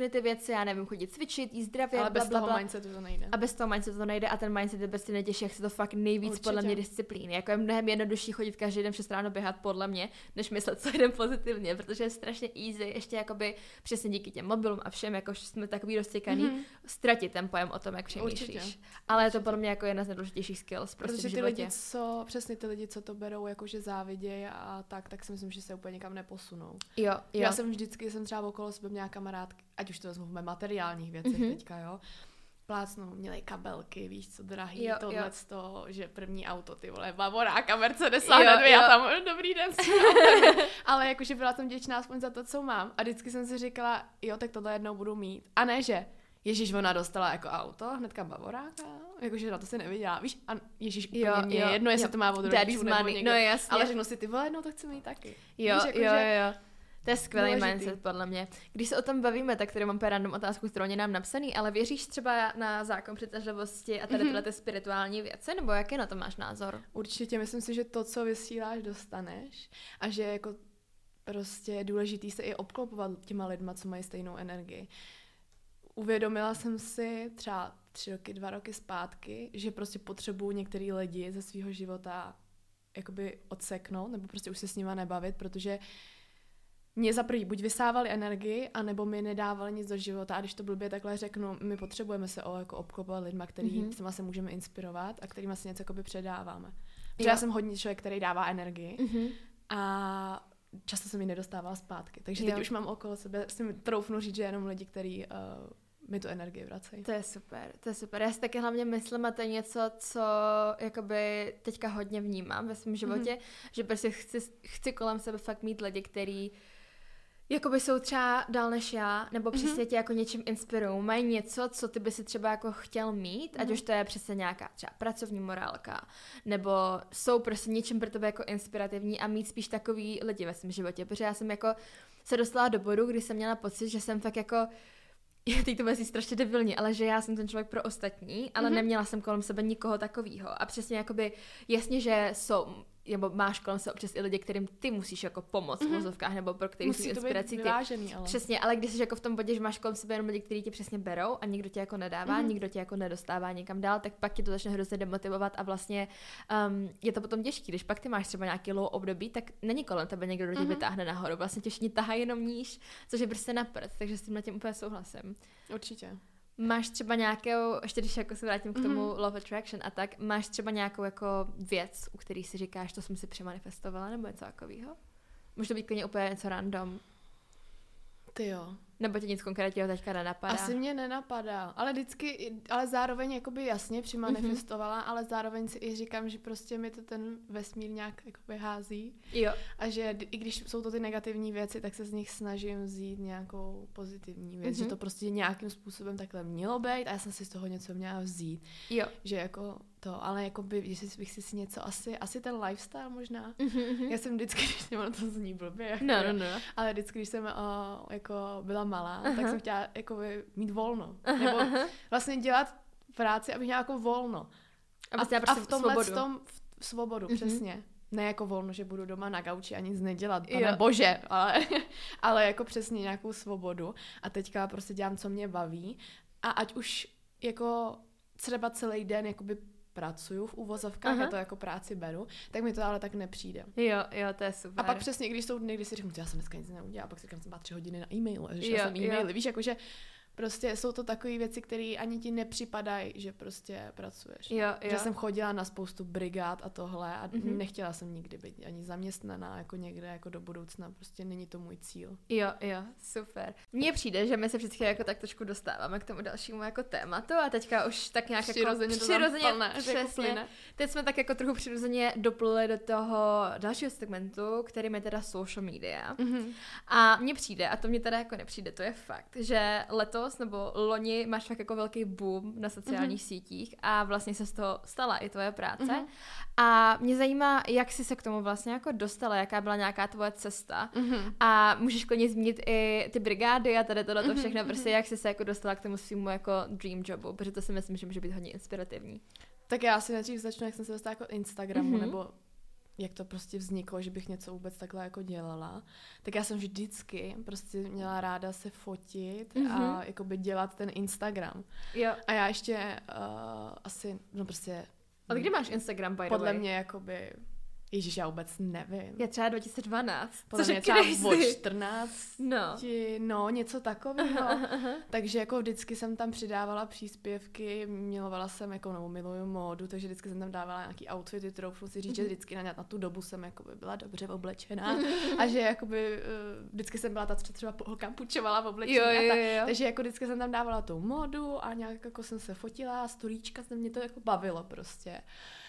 chce, já nevím, chodit cvičit, jíst zdravě, ale bla, bez bla, toho bla. mindsetu to nejde. A bez toho mindsetu to nejde a ten mindset je prostě nejtěžší, jak se to fakt nejvíc Určitě. podle mě disciplíny. Jako je mnohem jednodušší chodit každý den šest ráno běhat podle mě, než myslet co jdem pozitivně, protože je strašně easy, ještě jakoby přesně díky těm mobilům a všem, jako jsme takový roztěkaný, mm-hmm. ztratit ten pojem o tom, jak přemýšlíš. Určitě. Ale je to podle mě jako jedna z nejdůležitějších skills prostě protože v ty životě. lidi, co, přesně ty lidi, co to berou jakože záviděj a tak, tak si myslím, že se úplně nikam neposunou. Jo, jo. Já jsem vždycky, jsem třeba okolo sebe měla kamarádky, ať už to vezmu v materiálních věcech mm-hmm. teďka, jo. Plácnou, měli kabelky, víš co, drahý, jo, tohle jo. to, že první auto, ty vole, Bavoráka, Mercedes hned já tam, dobrý den, ale jakože byla jsem vděčná aspoň za to, co mám a vždycky jsem si říkala, jo, tak tohle jednou budu mít. A ne, že Ježíš, ona dostala jako auto, hnedka Bavoráka, jakože na to si neviděla, víš, a Ježíš, úplně mě je jedno, jestli jo. to má od rodičů nebo někdo, no, jasně. ale řeknu si, ty vole, no to chci mít taky. Jo, víš, jako, jo, že... jo. To je skvělý důležitý. mindset, podle mě. Když se o tom bavíme, tak tady mám pár random otázku, kterou mě nám napsaný, ale věříš třeba na zákon přitažlivosti a tady tyhle ty spirituální věci, nebo jaký na to máš názor? Určitě, myslím si, že to, co vysíláš, dostaneš a že jako prostě je důležitý se i obklopovat těma lidma, co mají stejnou energii. Uvědomila jsem si třeba tři roky, dva roky zpátky, že prostě potřebuju některý lidi ze svého života jakoby odseknout, nebo prostě už se s nima nebavit, protože mě za prvý buď vysávali energii, anebo mi nedávali nic do života. A když to blbě takhle řeknu, my potřebujeme se o, jako obklopovat lidma, který mm-hmm. s nima se můžeme inspirovat a kterýma si něco jakoby předáváme. Protože já jsem hodně člověk, který dává energii mm-hmm. a často jsem ji nedostávala zpátky. Takže teď jo. už mám okolo sebe, si mi troufnu říct, že jenom lidi, kteří uh, mi tu energii vracejí. To je super, to je super. Já si taky hlavně myslím, a to je něco, co jakoby teďka hodně vnímám ve svém životě, mm-hmm. že prostě chci, chci kolem sebe fakt mít lidi, který jakoby jsou třeba dál než já, nebo přesně tě jako něčím inspirují. Mají něco, co ty by si třeba jako chtěl mít, mm. ať už to je přesně nějaká třeba pracovní morálka, nebo jsou prostě něčím pro tebe jako inspirativní a mít spíš takový lidi ve svém životě, protože já jsem jako se dostala do bodu, kdy jsem měla pocit, že jsem fakt jako teď to bude strašně debilní, ale že já jsem ten člověk pro ostatní, ale mm-hmm. neměla jsem kolem sebe nikoho takového. A přesně jakoby, jasně, že jsou, nebo máš kolem sebe občas i lidi, kterým ty musíš jako pomoct mm-hmm. v vozovkách, nebo pro který jsou inspirací ty. Vyvážený, ale. Přesně, ale když jsi jako v tom bodě, že máš kolem sebe jenom lidi, kteří ti přesně berou a nikdo tě jako nedává, mm-hmm. nikdo tě jako nedostává někam dál, tak pak ti to začne hrozně demotivovat a vlastně um, je to potom těžký. Když pak ty máš třeba nějaký low období, tak není kolem tebe někdo, kdo tě mm-hmm. vytáhne nahoru. Vlastně tě všichni tahají jenom níž, což je prostě na prd, takže s tím tím úplně souhlasím. Určitě. Máš třeba nějakou, ještě když jako se vrátím k tomu mm-hmm. Love Attraction a tak, máš třeba nějakou jako věc, u který si říkáš, to jsem si přemanifestovala, nebo něco takového? Může to být klidně úplně něco random. Ty jo. Nebo ti nic konkrétního teďka nenapadá? Asi mě nenapadá, ale vždycky, ale zároveň jakoby jasně přimanifestovala, mm-hmm. ale zároveň si i říkám, že prostě mi to ten vesmír nějak jakoby hází. Jo. A že i když jsou to ty negativní věci, tak se z nich snažím vzít nějakou pozitivní věc, mm-hmm. že to prostě nějakým způsobem takhle mělo být a já jsem si z toho něco měla vzít. Jo. Že jako to, ale jakoby, jestli bych si něco, asi, asi ten lifestyle možná. Mm-hmm. Já jsem vždycky, když ono to zní blbě, jako, no, no, no. ale vždycky, když jsem o, jako byla malá, aha. tak jsem chtěla jakoby mít volno. Aha. Nebo vlastně dělat práci, abych měla jako volno. A, a, a v tomhle svobodu. tom v, svobodu, mm-hmm. přesně. Ne jako volno, že budu doma na gauči a nic nedělat, pane jo. bože, ale, ale jako přesně nějakou svobodu. A teďka prostě dělám, co mě baví. A ať už jako třeba celý den jakoby pracuju v uvozovkách, aha. já to jako práci beru, tak mi to ale tak nepřijde. Jo, jo, to je super. A pak přesně, když jsou dny, kdy si řeknu, já jsem dneska nic neudělala, a pak si říkám, jsem byla tři hodiny na e-mailu a řešila jsem e-maily. Víš, jakože prostě jsou to takové věci, které ani ti nepřipadají, že prostě pracuješ. Jo, jo. Že jsem chodila na spoustu brigád a tohle a mm-hmm. nechtěla jsem nikdy být ani zaměstnaná jako někde jako do budoucna. Prostě není to můj cíl. Jo, jo, super. Mně přijde, že my se vždycky jako tak trošku dostáváme k tomu dalšímu jako tématu a teďka už tak nějak přirozeně jako přirozeně, plné, přesně. Teď jsme tak jako trochu přirozeně dopluli do toho dalšího segmentu, kterým je teda social media. Mm-hmm. A mně přijde, a to mě teda jako nepřijde, to je fakt, že letos nebo loni máš fakt jako velký boom na sociálních mm-hmm. sítích a vlastně se z toho stala i tvoje práce. Mm-hmm. A mě zajímá, jak jsi se k tomu vlastně jako dostala, jaká byla nějaká tvoje cesta. Mm-hmm. A můžeš klidně zmínit i ty brigády a tady tohle to všechno, mm-hmm. prostě jak jsi se jako dostala k tomu svýmu jako dream jobu, protože to si myslím, že může být hodně inspirativní. Tak já si nejdřív začnu, jak jsem se dostala jako Instagramu, mm-hmm. nebo jak to prostě vzniklo, že bych něco vůbec takhle jako dělala, tak já jsem vždycky prostě měla ráda se fotit mm-hmm. a jakoby dělat ten Instagram. Jo. A já ještě uh, asi, no prostě... Ale kdy máš Instagram, by the Podle way? mě jakoby... Ježíš, já vůbec nevím. Je třeba dva tisíce dvanáct. Podle mě třeba od čtrnáct. No. No, něco takového. Takže jako vždycky jsem tam přidávala příspěvky, milovala jsem, jako nebo miluju módu, takže vždycky jsem tam dávala nějaký outfity, troufnu si říct, že vždycky na, na tu dobu jsem jakoby byla dobře oblečená a že jakoby vždycky jsem byla ta, co třeba holkám půjčovala v oblečení. Jo, jo, jo, jo. Takže jako vždycky jsem tam dávala tu módu a nějak jako jsem se fotila, storíčka, se mě to jako bavilo prostě.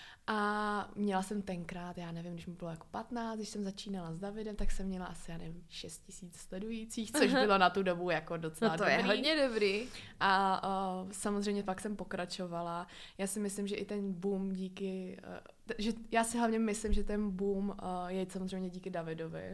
A měla jsem tenkrát, já nevím, když mi bylo jako patnáct, když jsem začínala s Davidem, tak jsem měla asi, já nevím, šest tisíc sledujících, což bylo na tu dobu jako docela no to dobrý. je hodně dobrý. A uh, samozřejmě pak jsem pokračovala. Já si myslím, že i ten boom díky, uh, že já si hlavně myslím, že ten boom uh, je samozřejmě díky Davidovi,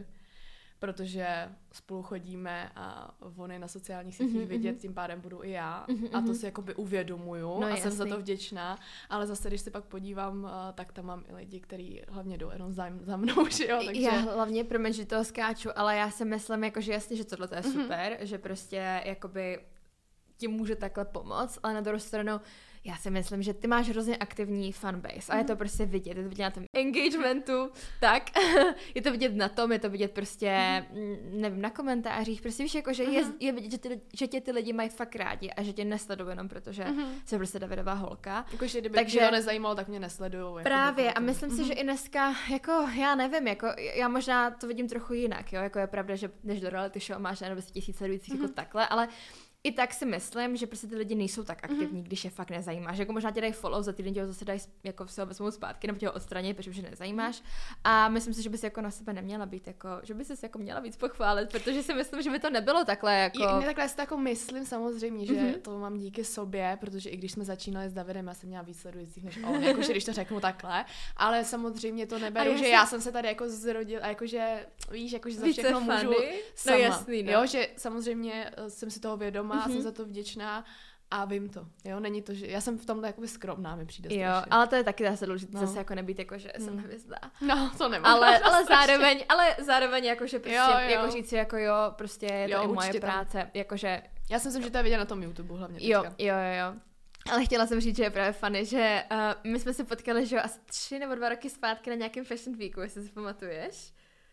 protože spolu chodíme a on je na sociálních sítích mm-hmm, vidět, tím pádem budu i já mm-hmm, a to si jakoby uvědomuju no, a jasný. Jsem za to vděčná, ale zase, když se pak podívám, tak tam mám i lidi, kteří hlavně jdou jenom za, za mnou, že jo, takže... Já hlavně, promiň, že toho skáču, ale já si myslím, jako, že jasně, že tohle to je mm-hmm. super, že prostě jakoby ti může takhle pomoct, ale na druhou stranu já si myslím, že ty máš hrozně aktivní fanbase a je to prostě vidět, je to vidět na tom engagementu, tak, je to vidět na tom, je to vidět prostě, mm. nevím, na komentářích, prostě víš, jako, že je, je vidět, že, ty, že tě ty lidi mají fakt rádi a že tě nesledují jenom protože mm. jsi prostě Davidová holka. Jakože kdyby Takže, to nezajímalo, tak mě nesledujou. Právě jako a myslím mm. si, že i dneska, jako já nevím, jako já možná to vidím trochu jinak, jo, jako je pravda, že než do reality show máš na deset tisíc sledujících mm. jako takhle, ale i tak si myslím, že prostě ty lidi nejsou tak aktivní, mm-hmm. když je fakt nezajímáš. Jako možná tě dají follow, za týden tě ho zase dají jako se ho vezmou zpátky, nebo tě ho odstraní, protože už je nezajímáš. A myslím si, že bys jako na sebe neměla být, jako, že bys se jako měla víc pochválit, protože si myslím, že by to nebylo takhle jako... Je, ne, takhle si to jako myslím samozřejmě, že mm-hmm. to mám díky sobě, protože i když jsme začínali s Davidem, já jsem měla víc sledujících než on, jakože když to řeknu takhle, ale samozřejmě to neberu, že jsem... já jsem se tady jako zrodil a jakože víš, jakože za všechno funny? můžu sama. No jasný, no. Jo, že samozřejmě jsem si toho vědomá, mm-hmm. jsem za to vděčná a vím to, jo, není to, že já jsem v tomhle jakoby skromná, mi přijde jo, strašně. ale to je taky zase důležité, no. zase jako nebýt jako, že jsem hmm. hvězda. No, to nemám. Ale, ale zároveň, ale zároveň jako, že prostě, jo, jo. jako říct si jako jo, prostě je to jo, i moje tam. práce, jakože... Já si myslím, že to je vidět na tom YouTube hlavně teďka. Jo, jo, jo, jo. Ale chtěla jsem říct, že je právě funny, že uh, my jsme se potkali, že jo, asi tři nebo dva roky zpátky na nějakém Fashion Weeku, jestli si pamatuješ.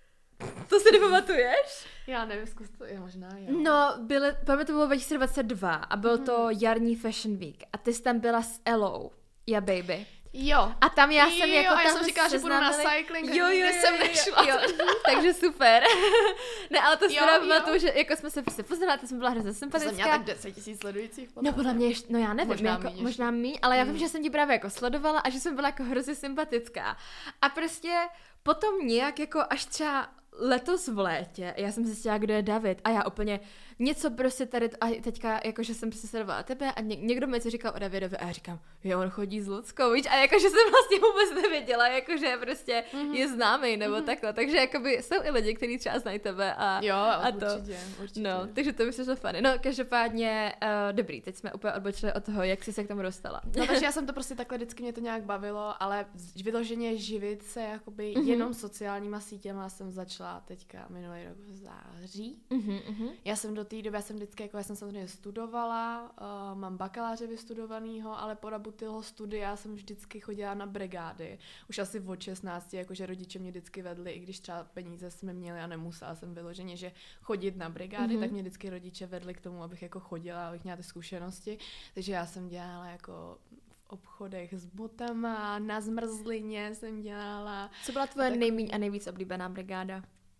To si nepamatuješ? Já nevím, zkus to, je možná, jo. No, byly, to bylo dva tisíce dvacet dva a byl mm. to jarní Fashion Week a ty jsi tam byla s Elou, ja baby. Jo. A tam já jsem jo, jako a tam já jsem říkala, že půjdu na cycling, jo, jo, jo, jsem nešla. Jo, jo. Takže super. Ne, ale to si jo, teda pamatuju, že jako jsme se prostě poznali, ty jsem byla hrozně sympatická. To jsem měla tak deset tisíc sledujících. No podle mě ještě, no já nevím, možná jako, míň, možná míň, ale já vím, že jsem ti právě jako sledovala a že jsem byla jako hrozně sympatická. A prostě potom nějak jako až třeba letos v létě, já jsem zjistila, kdo je David a já úplně něco prostě tady, a teďka jakože jsem prostě sledovala tebe a ně, někdo mi něco říkal o Davidovi a já říkám, jo, on chodí s Luckou, víš, a jakože jsem vlastně vůbec nevěděla, jakože prostě mm-hmm. je známý nebo mm-hmm. takhle, takže jakoby jsou i lidi, kteří třeba znají tebe a, jo, a to. Určitě, určitě. No, takže to myslím, že fajn. No, každopádně, uh, dobrý, teď jsme úplně odbočili od toho, jak jsi se k tomu dostala. No, takže já jsem to prostě takhle vždycky mě to nějak bavilo, ale vyloženě živit se jakoby mm-hmm. jenom sociálníma sítěma jsem začala teďka minulý rok v září. Mm-hmm. Já jsem do té doby, já jsem vždycky, jako já jsem samozřejmě studovala, uh, mám bakaláře vystudovanýho, ale po dobu toho studia jsem vždycky chodila na brigády. Už asi od šestnácti, jakože rodiče mě vždycky vedli, i když třeba peníze jsme měli a nemusela jsem vyloženě, že chodit na brigády, mm-hmm. tak mě vždycky rodiče vedli k tomu, abych jako chodila, abych měla ty zkušenosti. Takže já jsem dělala jako v obchodech s botama, na zmrzlině jsem dělala. Co byla tvoje tak... nejméně a nejvíc oblíbená brigáda?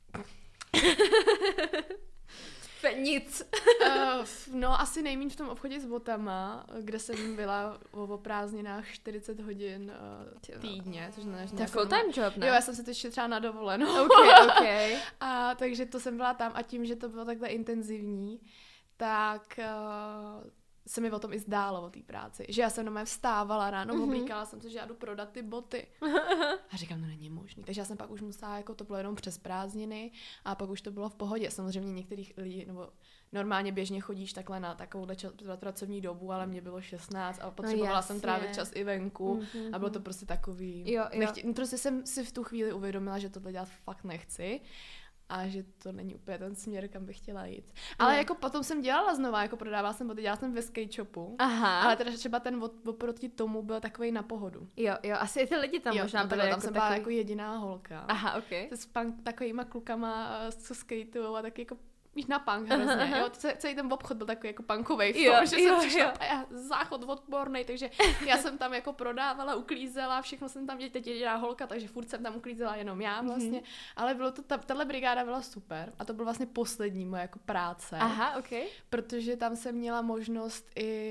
Nic. uh, no asi nejméně v tom obchodě s botama, kde jsem byla o prázdninách čtyřicet hodin uh, týdně. Což ne, to je full time job, ne? Jo, já jsem se teď třeba na dovolenou. Okay, okay. A takže to jsem byla tam a tím, že to bylo takhle intenzivní, tak uh, se mi o tom i zdálo o té práci. Že já jsem doma vstávala ráno, mm-hmm. oblíkala jsem se, že já jdu prodat ty boty. A říkám, no není možný. Takže já jsem pak už musela, jako to bylo jenom přes prázdniny a pak už to bylo v pohodě. Samozřejmě některých lidí, nebo normálně běžně chodíš takhle na takovouhle čas, pracovní dobu, ale mě bylo šestnáct a potřebovala no, jsem trávit čas i venku mm-hmm. a bylo to prostě takový... Jo, jo. Nechtě... Prostě jsem si v tu chvíli uvědomila, že tohle dělat fakt nechci. A že to není úplně ten směr, kam bych chtěla jít. Ale no. jako potom jsem dělala znova, jako prodávala jsem boty, dělala jsem ve skate shopu. Aha. Ale teda třeba ten oproti tomu byl takový na pohodu. Jo, jo, asi i ty lidi tam jo, možná no, byly tam jako jsem takový... byla jako jediná holka. Aha, okej. Okay. S punk, takovýma klukama, co skatujou a taky jako víš, na punk hrozně, jo, celý ten obchod byl takový jako punkovej v tom, jo, že jo, jsem přišla a záchod odpornej, takže já jsem tam jako prodávala, uklízela, všechno jsem tam, teď jediná holka, takže furt jsem tam uklízela jenom já vlastně, mm-hmm. ale bylo to, ta, tahle brigáda byla super a to byl vlastně poslední moje jako práce. Aha, okej. Okay. Protože tam jsem měla možnost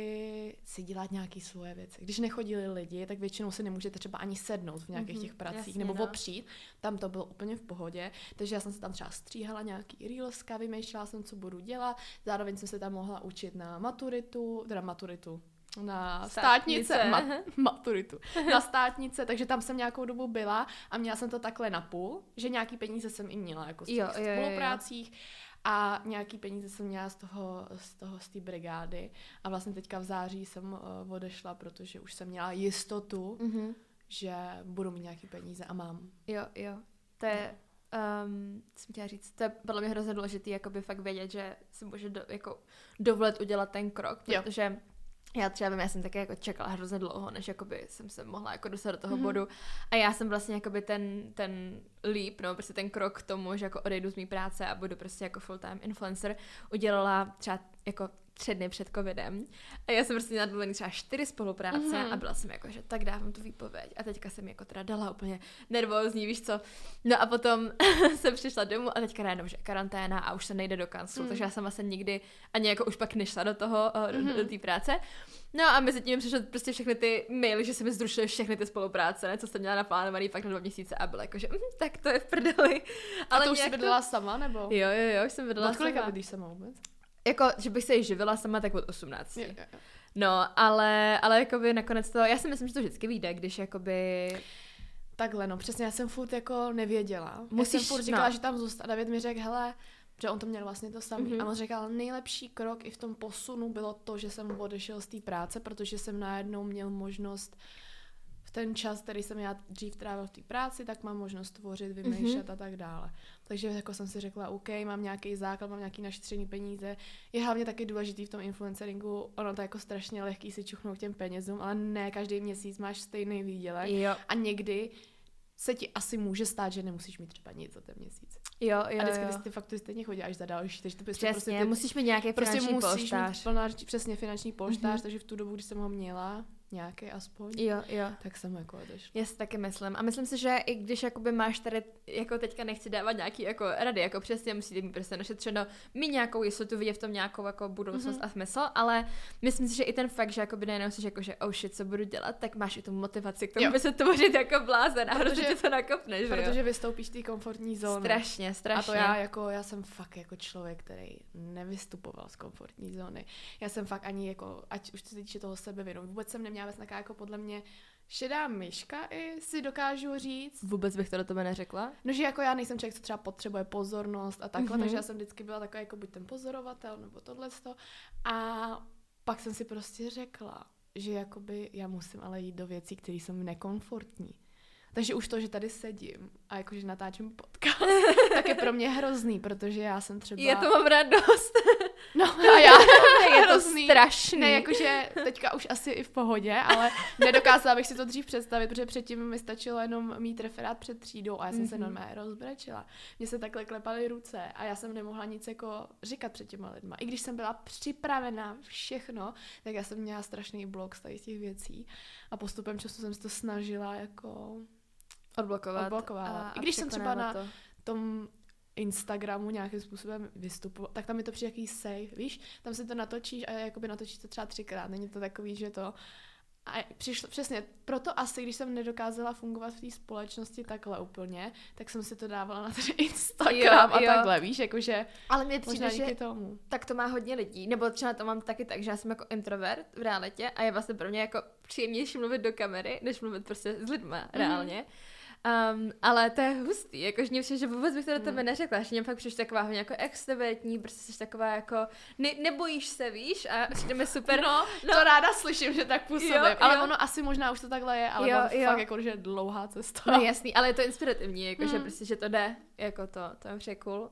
i si dělat nějaký svoje věci. Když nechodili lidi, tak většinou si nemůžete třeba ani sednout v nějakých mm-hmm, těch pracích, jasně, nebo no. opřít, tam to bylo úplně v pohodě, takže já jsem se tam třeba stříhala nějaký reelska, vymýšlela jsem, co budu dělat, zároveň jsem se tam mohla učit na maturitu, teda maturitu, na státnice, státnice. Ma- maturitu, na státnice, takže tam jsem nějakou dobu byla a měla jsem to takhle na půl, že nějaký peníze jsem i měla jako z těch jo, jo, spoluprácích jo. a nějaký peníze jsem měla z toho, z toho, z té brigády a vlastně teďka v září jsem uh, odešla, protože už jsem měla jistotu, mm-hmm. že budu mít nějaký peníze a mám. Jo, jo, to je... Um, jsem chtěla říct, to je podle mě hrozně důležitý, jakoby fakt vědět, že si může do, jako dovolit udělat ten krok, protože jo. já třeba vím, já jsem také jako čekala hrozně dlouho, než jakoby jsem se mohla jako dostat do toho mm-hmm. bodu a já jsem vlastně jakoby ten, ten leap, no prostě ten krok k tomu, že jako odejdu z mý práce a budu prostě jako full-time influencer, udělala třeba jako tři dny před covidem a já jsem prostě měla dovolený třeba čtyři spolupráce mm-hmm. a byla jsem jako, že tak dávám tu výpověď a teďka jsem jako teda dala úplně nervózní, víš co. No a potom jsem přišla domů a teďka najednou, že karanténa a už se nejde do kanclu, mm. takže já jsem vlastně nikdy ani jako už pak nešla do toho, mm-hmm. do, do té práce. No a mezi tím přišly prostě všechny ty maily, že se mi zrušily všechny ty spolupráce, ne, co jsem měla naplánovaný pak na dva měsíce a bylo jako, že mm, tak to je v prdeli. Ale a to už jsi bydlela to... sama, nebo? Jo, jo, jo, už jsem bydlela sama. Od kolika bydlíš sama vůbec? Jako, že bych se jí živila sama, tak od osmnácti. Je, je, je. No, ale, ale jakoby nakonec to, já si myslím, že to vždycky vyjde, když jakoby... Takhle, no, přesně, já jsem furt jako nevěděla. Musíš, já jsem furt říkala, no. že tam zůstat. A David mi řekl, hele, že on to měl vlastně to samý. Mm-hmm. A on říkal, nejlepší krok i v tom posunu bylo to, že jsem odešel z té práce, protože jsem najednou měl možnost v ten čas, který jsem já dřív trávil v té práci, tak mám možnost tvořit, vymýšlet mm-hmm. a tak dále. Takže jako jsem si řekla, OK, mám nějaký základ, mám nějaký našetřený peníze. Je hlavně taky důležitý v tom influenceringu, ono to je jako strašně lehký si čuchnout těm penězům, ale ne každý měsíc máš stejný výdělek. Jo. A někdy se ti asi může stát, že nemusíš mít třeba nic za ten měsíc. Jo, jo, a vždycky jo. ty faktury stejně chodí až za další. Takže to přesně, prostě ty, musíš mít nějaký finanční prostě musíš polštář. Mít plná, přesně finanční polštář, mm-hmm. takže v tu dobu, když jsem ho měla, nějaký aspoň, jo, jo. tak jsem jako odešla. Já si taky myslím. A myslím si, že i když jakoby máš tady, jako teďka nechci dávat nějaký jako rady, jako přesně musíte mít prostě našetřeno, mít nějakou jistotu, vidět v tom nějakou jako budoucnost mm-hmm. a smysl, ale myslím si, že i ten fakt, že jakoby nejenom si jako, že oh shit, co budu dělat, tak máš i tu motivaci k tomu, by se tvořit jako blázen a hrozně tě to nakopne, že jo? Protože vystoupíš z té komfortní zóny. Strašně, strašně. A to já jako, já jsem fakt jako člověk, který nevystupoval z komfortní zóny. Já jsem fakt ani jako, ať už se týče toho sebevědomí, vůbec jsem neměla vůbec nějaká jako podle mě šedá myška i si dokážu říct. Vůbec bych to do tebe neřekla. No, že jako já nejsem člověk, co třeba potřebuje pozornost a takhle, mm-hmm. takže já jsem vždycky byla taková jako buď ten pozorovatel nebo tohleto. A pak jsem si prostě řekla, že jakoby já musím ale jít do věcí, které jsou nekomfortní. Takže už to, že tady sedím a jakože natáčím podcast, tak je pro mě hrozný, protože já jsem třeba... Já to mám radost. No a já je to strašný. Ne, jakože teďka už asi i v pohodě, ale nedokázala bych si to dřív představit, protože předtím mi stačilo jenom mít referát před třídou a já jsem mm-hmm. se normálně rozbrečela. Mně se takhle klepaly ruce a já jsem nemohla nic jako říkat před těma lidma. I když jsem byla připravená všechno, tak já jsem měla strašný blok z těch věcí a postupem času jsem se to snažila jako... Odblokovat. Odblokovat. A, I když jsem třeba na to. tom Instagramu nějakým způsobem vystupovala, tak tam je to při jaký save, víš? Tam se to natočíš a jakoby natočíš to třeba třikrát. Není to takový, že to... A přišlo, přesně, proto asi, když jsem nedokázala fungovat v té společnosti takhle úplně, tak jsem si to dávala na ten Instagram jo, a jo. takhle, víš, jakože ale mě přijde, že tomu. Tak to má hodně lidí, nebo třeba to mám taky tak, že já jsem jako introvert v realitě a je vlastně pro mě jako příjemnější mluvit do kamery, než mluvit prostě s lidma mm-hmm. reálně. Um, ale to je hustý, jakože mě přijde, že vůbec bych to do tebe neřekla, že mě fakt přišla taková hodně jako extrovertní, prostě jsi taková jako, ne, nebojíš se, víš, a přijde mi super. No, no, to ráda slyším, že tak působím, jo, ale jo. ono asi možná už to takhle je, ale jo, jo. fakt jako, že je dlouhá cesta. No jasný, ale je to inspirativní, jakože mm. prostě, že to jde, jako to, to je vše cool.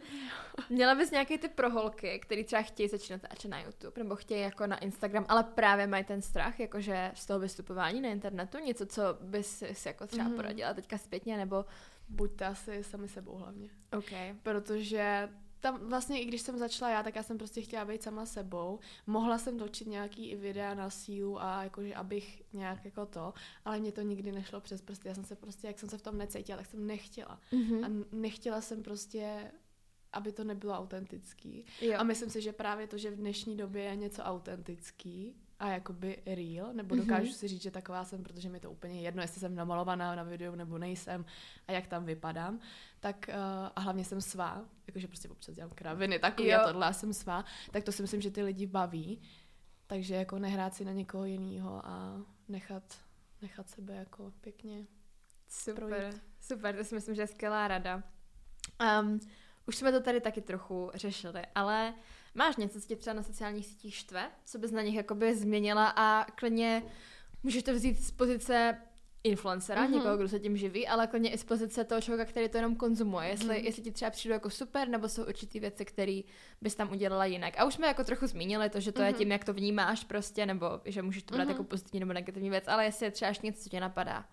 Měla bys nějaký ty proholky, který třeba chtějí začínat natáčet na YouTube, nebo chtějí jako na Instagram, ale právě mají ten strach, jakože z toho vystupování na internetu, něco, co bys si jako třeba mm. poradila teďka zpětně, nebo... Buďte asi sami sebou hlavně. Okay. Protože tam vlastně, i když jsem začala já, tak já jsem prostě chtěla být sama sebou. Mohla jsem točit nějaký i videa na sílu a jakože abych nějak jako to, ale mě to nikdy nešlo přes prsty. Já jsem se prostě, jak jsem se v tom necítila, tak jsem nechtěla. Mm-hmm. A nechtěla jsem prostě, aby to nebylo autentický. Jo. A myslím si, že právě to, že v dnešní době je něco autentický a jakoby real, nebo dokážu mm-hmm. si říct, že taková jsem, protože mi to úplně jedno, jestli jsem namalovaná na videu nebo nejsem a jak tam vypadám, tak uh, a hlavně jsem svá, jakože prostě občas dělám kraviny, takový jo. a tohle a jsem svá, tak to si myslím, že ty lidi baví, takže jako nehrát si na někoho jinýho a nechat, nechat sebe jako pěkně super, projít. Super, to si myslím, že je skvělá rada. Um, už jsme to tady taky trochu řešili, ale máš něco, co tě třeba na sociálních sítích štve? Co bys na nich jakoby změnila a klidně můžeš to vzít z pozice influencera, mm-hmm. někoho, kdo se tím živí, ale klidně i z pozice toho člověka, který to jenom konzumuje. Jestli, mm-hmm. jestli ti třeba přijde jako super, nebo jsou určitý věci, které bys tam udělala jinak. A už jsme jako trochu zmínili to, že to mm-hmm. je tím, jak to vnímáš prostě, nebo že můžeš to brát mm-hmm. jako pozitivní nebo negativní věc, ale jestli je třeba ještě něco, co tě napadá.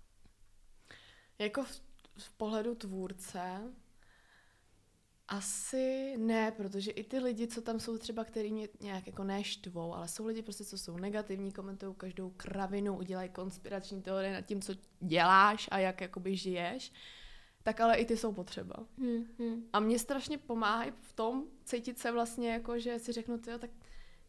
Jako v, v pohledu tvůrce asi ne, protože i ty lidi, co tam jsou třeba, který mě nějak jako neštvou, ale jsou lidi prostě, co jsou negativní, komentují každou kravinu, udělají konspirační teorie nad tím, co děláš a jak jakoby žiješ, tak ale i ty jsou potřeba. Hmm, hmm. A mě strašně pomáhají v tom cítit se vlastně jako, že si řeknu, tyjo, tak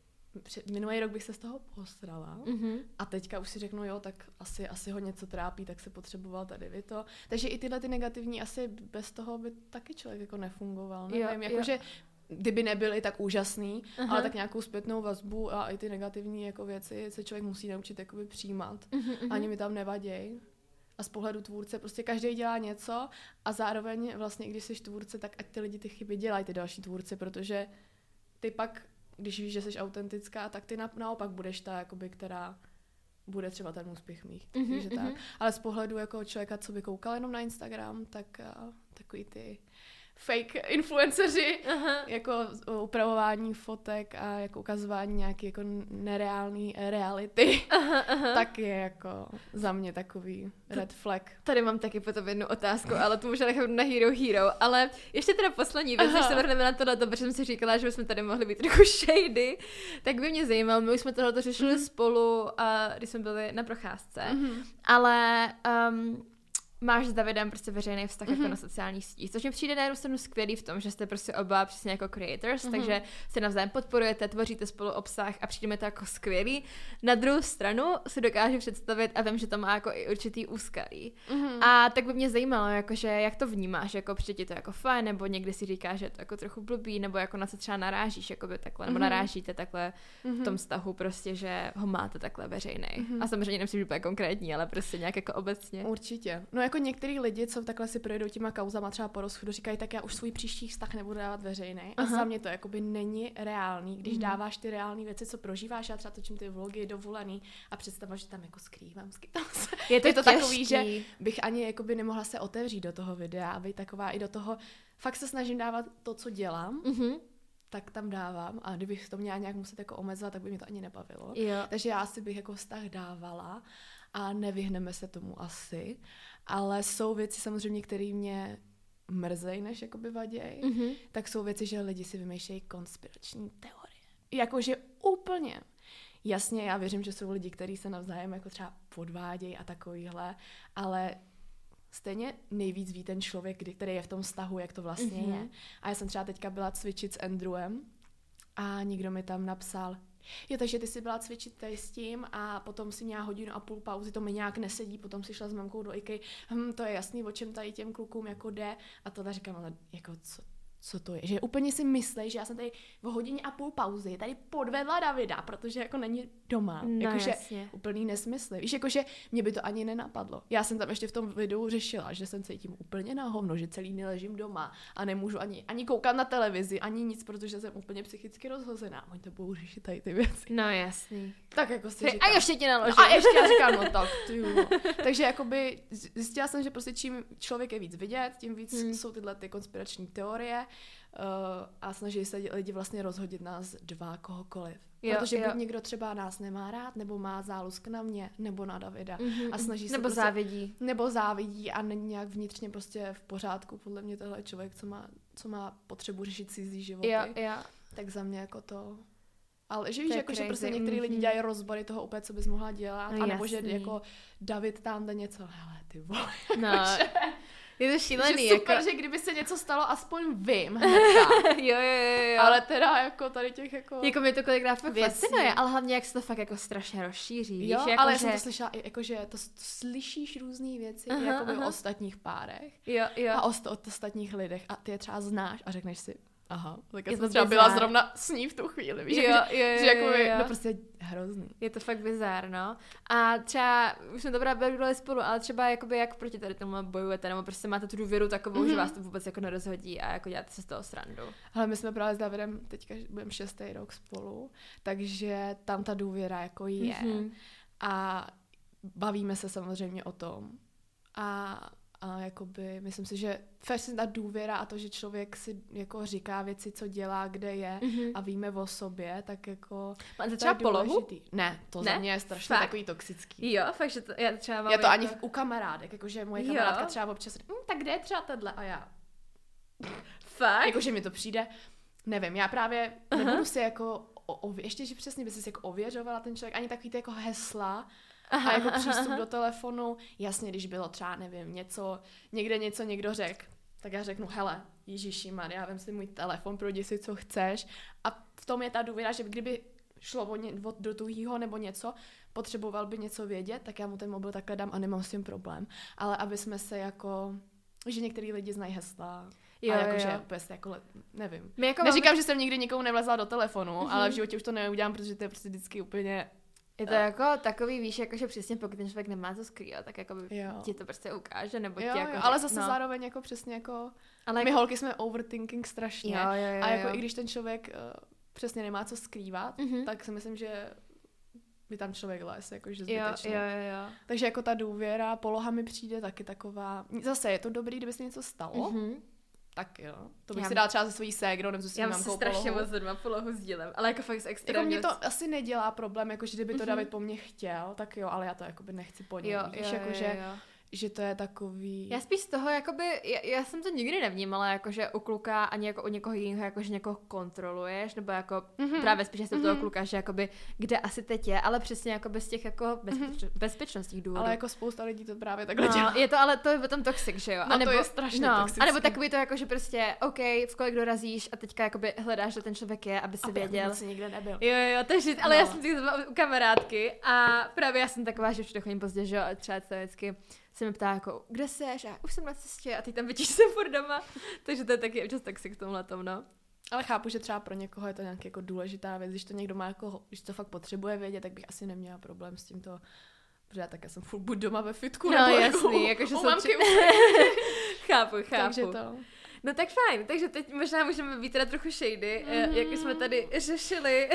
minulý rok bych se z toho posrala mm-hmm. a teďka už si řeknu, jo, tak asi, asi ho něco trápí, tak se potřeboval tady vy to. Takže i tyhle ty negativní asi bez toho by taky člověk jako nefungoval. Nevím, jakože kdyby nebyly tak úžasný, uh-huh. ale tak nějakou zpětnou vazbu a i ty negativní jako věci se člověk musí naučit jakoby přijímat. Uh-huh. Ani mi tam nevaděj. A z pohledu tvůrce prostě každý dělá něco a zároveň vlastně, když jsi tvůrce, tak ať ty lidi ty chyby dělají, ty další tvůrci, protože ty pak když víš, že jsi autentická, tak ty na, naopak budeš ta, jakoby, která bude třeba ten úspěch mít. Mm-hmm, takže mm-hmm. tak. Ale z pohledu jako člověka, co by koukal jenom na Instagram, tak uh, takový ty fake influenceři, aha. jako upravování fotek a jako ukazování nějaký jako nereálný reality, aha, aha. tak je jako za mě takový red flag. Tady mám taky potom jednu otázku, ale to možná nechám na Hero Hero, ale ještě teda poslední věc, než se vrhneme na tohle, protože jsem si říkala, že bychom tady mohli být trochu shady, tak by mě zajímalo, my už jsme tohle řešili mm. spolu, a když jsme byli na procházce, mm. ale um, máš s Davidem prostě veřejný vztah mm-hmm. jako na sociálních sítích, což mi přijde na jednu stranu skvělý v tom, že jste prostě oba přesně jako creators, mm-hmm. takže se navzájem podporujete, tvoříte spolu obsah a přijde mi to jako skvělý. Na druhou stranu si dokážu představit a vím, že to má jako i určitý úskalí. Mm-hmm. A tak by mě zajímalo, jakože jak to vnímáš, jako přijde ti to jako fajn, nebo někdy si říkáš, že je to jako trochu blbý, nebo jako na co třeba narážíš, jakoby takhle, nebo mm-hmm. narážíte takhle mm-hmm. v tom vztahu prostě, že ho máte takhle veřejný. Mm-hmm. A samozřejmě nemusí být úplně konkrétní, ale prostě nějak jako obecně. Určitě. No jako některý lidi, co takhle si projdou těma kauzama třeba po rozchodu, říkají, tak já už svůj příští vztah nebudu dávat veřejný. A za mě to jakoby není reálný, když mm. dáváš ty reální věci, co prožíváš. Já třeba točím ty vlogy dovolený a představa, že tam jako skrývám, skrývám se. Je to, je to takový, že bych ani jakoby nemohla se otevřít do toho videa a být taková i do toho. Fakt se snažím dávat to, co dělám. Mm-hmm. tak tam dávám a kdybych to měla nějak muset jako omezovat, tak by mě to ani nebavilo. Jo. Takže já asi bych jako vztah dávala a nevyhneme se tomu asi. Ale jsou věci samozřejmě, které mě mrzej, než jakoby vaděj. Mm-hmm. Tak jsou věci, že lidi si vymýšlejí konspirační teorie. Jakože úplně. Jasně, já věřím, že jsou lidi, kteří se navzájem jako třeba podvádějí a takovýhle, ale stejně nejvíc ví ten člověk, který je v tom vztahu, jak to vlastně mm-hmm. je. A já jsem třeba teďka byla cvičit s Andrewem a někdo mi tam napsal, Jo, takže ty jsi byla cvičit tady s tím a potom si měla hodinu a půl pauzy, to mi nějak nesedí, potom si šla s mamkou do IKEA, hm, to je jasný, o čem tady těm klukům jako jde a tohle říkám, ale jako co, co to je, že úplně si myslej, že já jsem tady v hodině a půl pauzy tady podvedla Davida, protože jako není doma, no, jakože jasně. úplný nesmysl, víš, jakože mě by to ani nenapadlo. Já jsem tam ještě v tom videu řešila, že jsem cítím úplně na hovno, že celý neležím doma a nemůžu ani, ani koukat na televizi, ani nic, protože jsem úplně psychicky rozhozená. Oni to budou řešit tady ty věci. No jasný. Tak jako si Ty, říkám. a ještě ti naložím. No, a ještě já říkám, no tak, ty jo. Takže jakoby zjistila jsem, že prostě čím člověk je víc vidět, tím víc hmm. jsou tyhle ty konspirační teorie uh, a snaží se lidi vlastně rozhodit nás dva kohokoliv. Jo, protože jo. buď někdo třeba nás nemá rád, nebo má zálusk na mě, nebo na Davida. Mm-hmm. A snaží se nebo prostě, závidí. Nebo závidí a není nějak vnitřně prostě v pořádku. Podle mě tohle člověk, co má, co má potřebu řešit cizí životy. Jo, jo. Tak za mě jako to... Ale že víš, to jako, že prostě některý mm-hmm. lidi dělají rozbory toho úplně, co bys mohla dělat. No, anebo jasný. že jako David tamhle něco, hele ty vole. No, že, je to šílený. že super, jako... že kdyby se něco stalo, aspoň vím hnedka. jo, jo, jo, jo. Ale teda jako tady těch jako... Jako mě to kolikrát fakt věcí. fascinuje, ale hlavně jak se to fakt jako strašně rozšíří. Jo, víš, jako ale že... já jsem to slyšela, jako, že to, to slyšíš různý věci aha, jako aha. o ostatních párech jo, jo. a o, sto, o ostatních lidech a ty je třeba znáš a řekneš si, aha, tak já je jsem to třeba bizár. byla zrovna s ní v tu chvíli, víš, jo, jako, jo, jo, že jako jo, jo. no prostě hrozný. Je to fakt bizár, no. A třeba, už jsme to právě byli spolu, ale třeba jakoby jak proti tady tomu bojujete, nebo prostě máte tu důvěru takovou, mm-hmm. že vás to vůbec jako nerozhodí a jako děláte se z toho srandu. Ale my jsme právě s Davidem teďka budeme šestý rok spolu, takže tam ta důvěra jako je mm-hmm. a bavíme se samozřejmě o tom a A jakoby, myslím si, že first ta důvěra a to, že člověk si jako říká věci, co dělá, kde je mm-hmm. a víme o sobě, tak jako... Máte třeba polohu? Ne, to ne? za mě je strašně fakt? Takový toxický. Jo, fakt, že to já třeba mám... Já to jako... ani u kamarádek, jakože moje kamarádka jo. třeba občas říká, hm, tak kde je třeba tohle? A já... Fakt? Jakože mi to přijde, nevím, já právě uh-huh. nebudu si jako, o, o, ještě, že přesně by si jako ověřovala ten člověk, ani takový ty jako hesla, aha, a jako aha, přístup aha. do telefonu, jasně, když bylo třeba, nevím, něco, někde něco někdo řekl, tak já řeknu, hele, Ježíši Maria, vem si můj telefon, projdi si, co chceš. A v tom je ta důvěra, že kdyby šlo o ně, o, do tuhýho nebo něco, potřeboval by něco vědět, tak já mu ten mobil takhle dám a nemám s tím problém. Ale aby jsme se jako, že některý lidi znají hesla, jo, a jako, že prostě jako, nevím. Jako Neříkám, máme... že jsem nikdy nikomu nevlezla do telefonu, mm-hmm. ale v životě už to neudělám, protože to je prostě vždycky úplně... Je to uh, jako takový, víš, jako, že přesně pokud ten člověk nemá co skrývat, tak jako by ti to prostě ukáže, nebo jo, ti jako... Jo, ale zase no. zároveň jako přesně jako... Ale my jako... holky jsme overthinking strašně. Jo, jo, jo, a jako jo. i když ten člověk uh, přesně nemá co skrývat, mm-hmm. tak si myslím, že by tam člověk les, jakože zbytečně. Jo, jo, jo. Takže jako ta důvěra, poloha mi přijde taky taková... Zase je to dobrý, kdyby se něco stalo, mm-hmm. tak jo. To bych já si dala třeba se svojí ségrou, nebo se svým mamkou polohu. Já strašně moc doma polohu sdílem, ale jako fakt extrémně. Jako mě to asi nedělá problém, jakože kdyby to mm-hmm. David po mně chtěl, tak jo, ale já to jakoby nechci po něm. Jo, víš, jo, jako, jo, že, jo. že to je takový... Já spíš z toho, jakoby, já, já jsem to nikdy nevnímala, jakože u kluka ani jako u někoho jiného, jakože někoho kontroluješ, nebo jako mm-hmm. právě spíš jsem mm-hmm. toho kluka, že jakoby, kde asi teď je, ale přesně jakoby z těch jako bezpeč- mm-hmm. bezpečnostních důvodů. Ale jako spousta lidí to právě takhle no, dělá. Je to, ale to je potom toxic, že jo? No, a nebo, to je strašně no, toxický. A nebo takový to jako, že prostě, OK, v kolik dorazíš a teďka jakoby hledáš, že ten člověk je, aby si věděl. Aby nikde nebyl. Jo, jo, takže, ale no. Já jsem si u kamarádky a právě já jsem taková, že všude chodím pozdě, že jo, třeba to vždycky se mi ptá jako, kde seš? A už jsem na cestě a ty tam vidíš, jsem furt doma. Takže to je taky občas toxic v tomhletom, no. Ale chápu, že třeba pro někoho je to nějaký jako důležitá věc, když to někdo má jako, když to fakt potřebuje vědět, tak bych asi neměla problém s tímto, protože já tak já jsem furt buď doma ve fitku, no, nebo jasný, jako, jako že u mamky. Chápu, chápu. Takže to... No tak fajn, takže teď možná můžeme být teda trochu shady, mm-hmm. jak jsme tady řešili.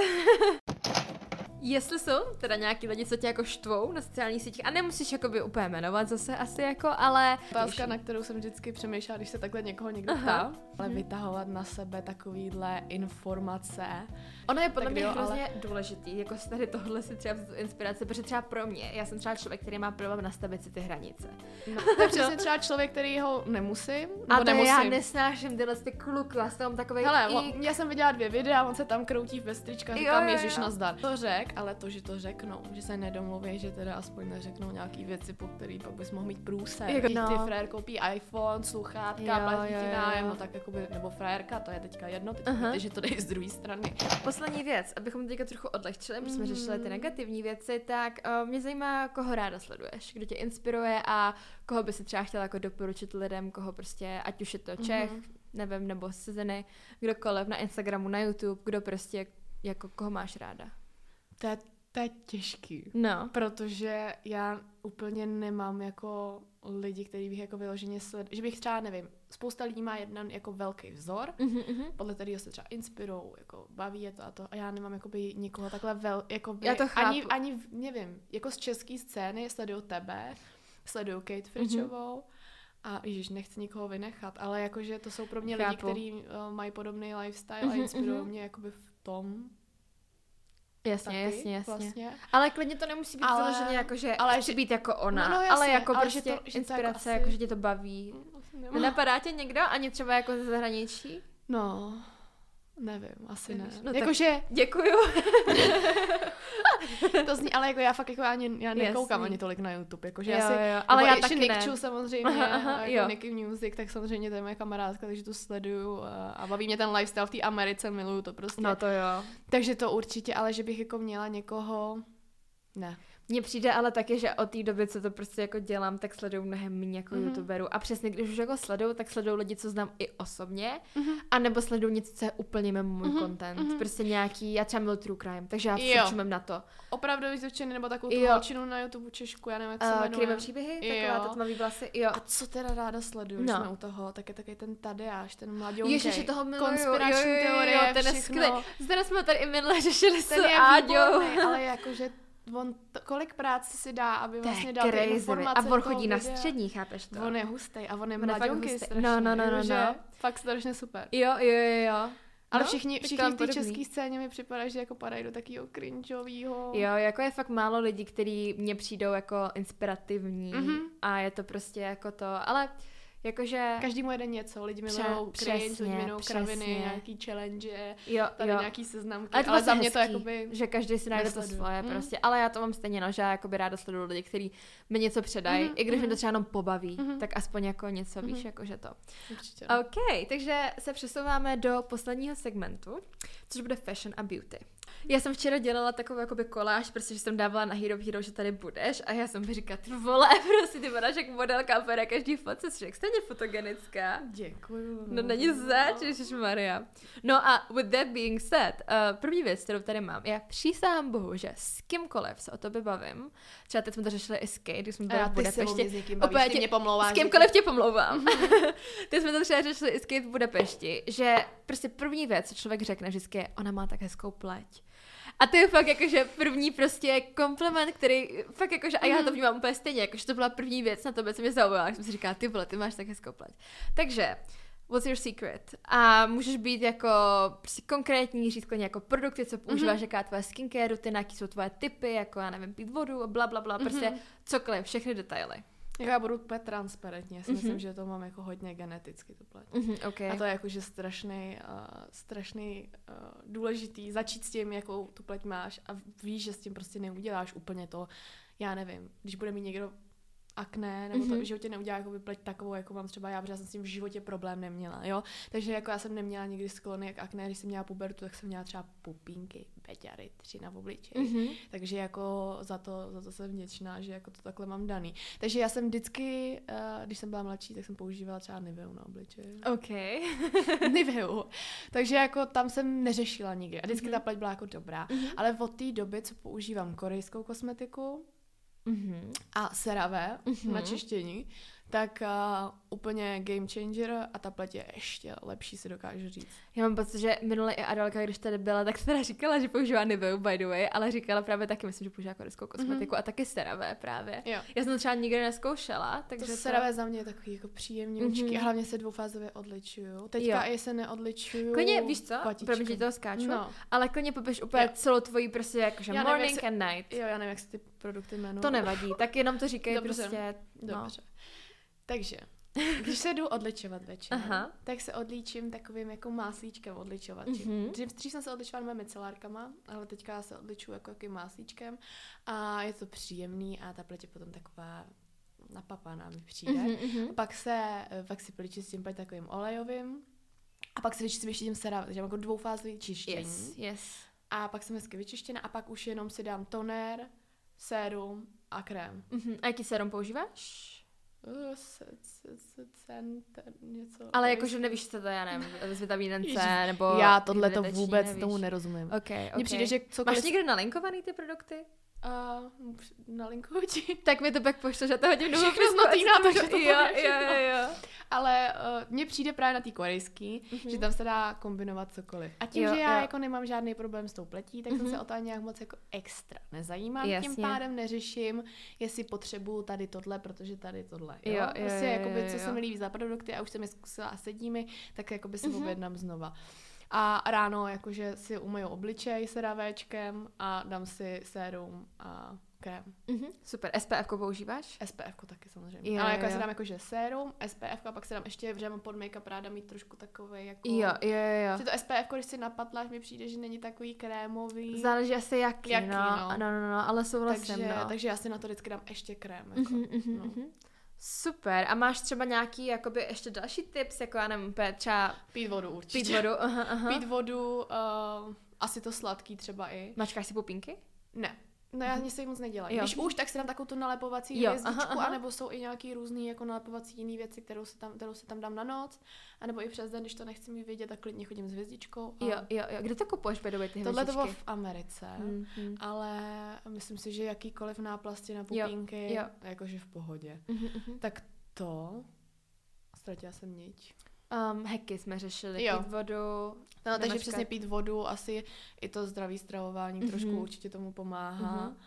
Jestli jsou teda nějaký lidi, co tě jako štvou na sociálních sítích, a nemusíš jakoby úplně jmenovat zase asi jako, ale... Otázka, na kterou jsem vždycky přemýšlela, když se takhle někoho někdo ptá, ale vytahovat na sebe takovýhle informace. Ono je podle tak mě jo, hrozně ale... důležitý, jako si tady tohle si třeba vzít inspirace, protože třeba pro mě, já jsem třeba člověk, který má problém nastavit si ty hranice. No, to je přesně třeba člověk, který ho nemusím, a to nemusím. Já nesnáším tyhle ty kluky, já jsem takovej... Hele, i... já jsem viděla dvě videa, on se tam kroutí v vestrička, říkám, ježiš, nazdar. To řek tak ale to, že to řeknou, že se nedomluví, že teda aspoň neřeknou nějaký věci, po který pak bys mohl mít průser. Jako, no. Ty frajer koupí iPhone, sluchátka, platí ti nájem, no tak jakoby, nebo frajerka, to je teďka jedno, teď uh-huh. víte, že to jde z druhé strany. Poslední věc, abychom teďka trochu odlehčili, protože jsme řešili ty negativní věci, tak uh, mě zajímá, koho ráda sleduješ, kdo tě inspiruje a koho by si třeba chtěla jako doporučit lidem, koho prostě, ať už je to Čech, uh-huh. nevím, nebo z ciziny, kdokoliv na Instagramu, na YouTube, kdo prostě, jako koho máš ráda. To je, to je těžký. No. Protože já úplně nemám jako lidi, který bych jako vyloženě sled... Že bych třeba, nevím, spousta lidí má jeden jako velký vzor, mm-hmm. podle kterého se třeba inspirujou, jako baví je to a to. A já nemám jakoby nikoho takhle vel... Jakoby, já to chápu. Ani, ani, nevím, jako z české scény sleduju tebe, sleduju Kate Fritchovou, mm-hmm. a ježiš, nechci nikoho vynechat, ale jakože to jsou pro mě chápu. Lidi, kteří uh, mají podobný lifestyle mm-hmm, a inspirují mm-hmm. mě jakoby v tom. Jasně, taky, jasně, jasně. Vlastně. Ale klidně to nemusí být ale, vyloženě jako, že ale chci být jako ona, no, no, jasně, ale jako ale prostě že to, že inspirace, to jako, jako asi... že tě to baví. Nenapadá tě někdo? Ani třeba jako ze zahraničí? No, nevím, asi ne. No jakože... Děkuju. To zní, ale jako já fakt jako ani, já nekoukám Jasný. ani tolik na YouTube, jakože jo, já si, jo, ale já taky Nick ne. samozřejmě, aha, aha, jako Nicky Music, tak samozřejmě to je moje kamarádka, takže tu sleduju a, a baví mě ten lifestyle v té Americe, miluju to prostě. No to jo. Takže to určitě, ale že bych jako měla někoho, ne. Mně přijde ale taky, že od té doby, co to prostě jako dělám, tak sleduju mnohem méně jako mm-hmm. youtuberů. A přesně, když už jako sleduju, tak sleduju lidi, co znám i osobně, mm-hmm. anebo sleduju něco, co je úplně mimo můj mm-hmm. content. Mm-hmm. Prostě nějaký, já třeba miluji true crime, takže já furt na to. Opravdu vyzvučený, nebo takovou tu holčinu na YouTube Češku, já nevím, jak se uh, jmenuje. Kryvé příběhy, taková ta tmavý vlasy, jo. A co teda ráda sleduju, no. Jsme u toho, tak je taky ten Tadeáš, ten mladionkej. Ježiši, toho miluju, konspirační jo, jo, jo, teorie, jo, ten je skvělý. Zde jsme tady i minule řešili s Áďou. Ale jakože on to, kolik práce si dá, aby vlastně dal ty informace. A on chodí na střední, chápeš to? On je hustej a on je on mladionkej strašně. No, no, no, no, no. Fakt strašně super. Jo, jo, jo, jo. Ale no, všichni, všichni v té české scéně mi připadá, že jako padají do takového cringeovýho. Jo, jako je fakt málo lidí, kteří mně přijdou jako inspirativní mm-hmm. a je to prostě jako to, ale jakože... Každý mu jede něco, lidi milují cringe, lidi milují kraviny, nějaký challenge, jo, tady jo. nějaký seznamky, ale, ale za mě hezký, to jakoby... že každý si najde to svoje mm. prostě, ale já to mám stejně, no, že já jakoby ráda sleduju lidi, kteří mi něco předají, mm-hmm. i když mm-hmm. mi to třeba jenom pobaví, mm-hmm. tak aspoň jako něco, mm-hmm. víš, jakože to. Určitě. OK, takže se přesouváme do posledního segmentu, což bude fashion a beauty. Já jsem včera dělala takovou jakoby koláž, protože jsem dávala na Hero Hero, že tady budeš a já jsem mi říkala, ty vole, prostě ty vypadáš jak modelka a na každý fotce, jsi extrémně fotogenická. Děkuju. No není zač, ježišmarja. No a with that being said, uh, první věc, kterou tady mám, já přísahám bohu, že s kýmkoliv se o tobě bavím, třeba teď jsme to řešili i s Kate, když jsme byli v Budapešti. S někým bavíš, ty mě pomlouváš. S kýmkoliv tě pomlouvám. Teď jsme to třeba řešili i s Kate v Budapešti, že prostě první věc, co člověk řekne vždycky je, ona má tak hezkou pleť. A to je fakt jakože první prostě kompliment, který fakt jakože, a já to vnímám úplně stejně, jakože to byla první věc na tobě, co mě zaujala, když jsem si říkala, ty vole, ty máš tak hezkou pleť. Takže, what's your secret? A můžeš být jako prostě konkrétní, říct klidně jako produkty, co používáš, mm-hmm. jaká je tvoje skincare rutina, jaký jsou tvoje tipy, jako já nevím, pít vodu, bla, bla, bla, prostě mm-hmm. cokoliv, všechny detaily. Já budu úplně transparentní, já si mm-hmm. myslím, že to mám jako hodně geneticky tu pleť. Mm-hmm, okay. A to je jakože strašný, uh, strašný uh, důležitý začít s tím, jakou tu pleť máš a víš, že s tím prostě neuděláš úplně to, já nevím, když bude mít někdo akné, nebo to, mm-hmm. v životě neudělá jako pleť takovou, jako mám třeba já, protože já jsem s tím v životě problém neměla, jo. Takže jako já jsem neměla nikdy sklony k akné, když jsem měla pubertu, tak jsem měla třeba pupínky, beťary, tři na obličeji. Mm-hmm. Takže jako za to, za to jsem vděčná, že jako to takhle mám daný. Takže já jsem vždycky, uh, když jsem byla mladší, tak jsem používala třeba Niveu na obličeji. OK. Niveu. Takže jako tam jsem neřešila nikdy. A vždycky mm-hmm. ta pleť byla jako dobrá. Mm-hmm. Ale od té doby, co používám korejskou kosmetiku, Mm-hmm. a CeraVe mm-hmm. na čištění, tak uh, úplně game changer a ta pleť je ještě lepší, si dokážu říct. Já mám pocit, že minule i Adalka, když tady byla, tak teda říkala, že používá Niveu, by the way, ale říkala právě taky, myslím, že používá korejskou kosmetiku mm-hmm. a taky CeraVe právě. Jo. Já jsem to třeba nikdy neskoušela, takže to CeraVe to... za mě je takový jako příjemnější mm-hmm. a hlavně se dvoufázově odličuju. Teďka jo. i se neodličuju. Klidně, víš co? Promiň, že toho skáču, no. ale klidně popiš úplně jo. celou tvojí prostě jakože já morning nevím, and night. Jo, já nevím, jak se ty produkty jmenují. To nevadí, tak jenom to říkej Dobře. prostě. Dobře. No. Takže Když se jdu odličovat večer, Aha. tak se odlíčím takovým jako máslíčkem odličovačím. Mm-hmm. Dřív, dřív jsem se odličovala mými micelárkama, ale teďka se odličuju jako jakým máslíčkem a je to příjemný a ta pleť je potom taková napapaná mi přijde. Mm-hmm. A pak se, pak si vyčistím pleť takovým olejovým a pak si vyčistím ještě tím serámem, takže mám jako dvoufázový čištění. Yes, yes. A pak jsem hezky vyčištěna a pak už jenom si dám toner, sérum a krém. Mm-hmm. A jaký sérum používáš? Uh, se, se, se, ten, ten, něco. Ale jakože nevíš, co to je, já nevím, z vitamínem C, nebo... Já tohle to vůbec nevíš. Tomu nerozumím. Okay, okay. Mně přijde, že cokoliv... Máš někde nalinkovaný ty produkty? Uh, nalinkuju ti. Tak mi to pak pošlo, že to hodím domů. Všechno znotýná, takže to jo, jo, jo, jo. Ale uh, mně přijde právě na té korejský, mm-hmm. že tam se dá kombinovat cokoliv. A tím, jo, že já jo. jako nemám žádný problém s tou pletí, tak mm-hmm. jsem se o to nějak moc jako extra nezajímám. Jasně. Tím pádem neřeším, jestli potřebuju tady tohle, protože tady tohle. Jo, jo, jo, prostě, jo, jakoby, jo, jo. Co se mi líbí za produkty a už jsem je zkusila a sedí mi, tak jakoby si mm-hmm. objednám znova. A ráno jakože si umyju obličej sedávéčkem a dám si sérum a krém. Mm-hmm. Super. S P F-ko používáš? S P F-ko taky samozřejmě. Jo, ale jako jo. já si dám jakože sérum, S P F-ko a pak si dám ještě, že mám pod make-up ráda mít trošku takovej jako... Jo, jo, jo. Si to S P F-ko, když si napatláš, mi přijde, že není takový krémový. Záleží asi jaký, jaký no. no. No, no, no, ale souhlasím, takže, no. takže já si na to vždycky dám ještě krém. Jako, mm-hmm, mm-hmm, no. mm-hmm. Super. A máš třeba nějaký jakoby ještě další tips, jako já nevím, třeba... Pít vodu určitě. Pít vodu, aha, aha. Pít vodu, uh, asi to sladký třeba i. Mačkáš si pupínky? Ne. No já se jich moc nedělají. Jo. Když už, tak si dám takovou tu nalepovací jo, hvězdičku, aha, aha. anebo jsou i nějaký různý jako nalepovací jiný věci, kterou si tam, kterou si tam dám na noc, anebo i přes den, když to nechci mít vidět, tak klidně chodím s hvězdičkou. A... Jo, jo, jo. Kde to kupuješ, bedově ty hvězdičky? Tohle to bylo v Americe, hmm, hmm. ale myslím si, že jakýkoliv náplasti na pupínky, jo, jo. jakože v pohodě. Mm-hmm. Tak to... Ztratila jsem niť. Um, heky jsme řešili, jo. pít vodu. No, takže přesně pít vodu, asi i to zdravý stravování mm-hmm. trošku určitě tomu pomáhá. Mm-hmm.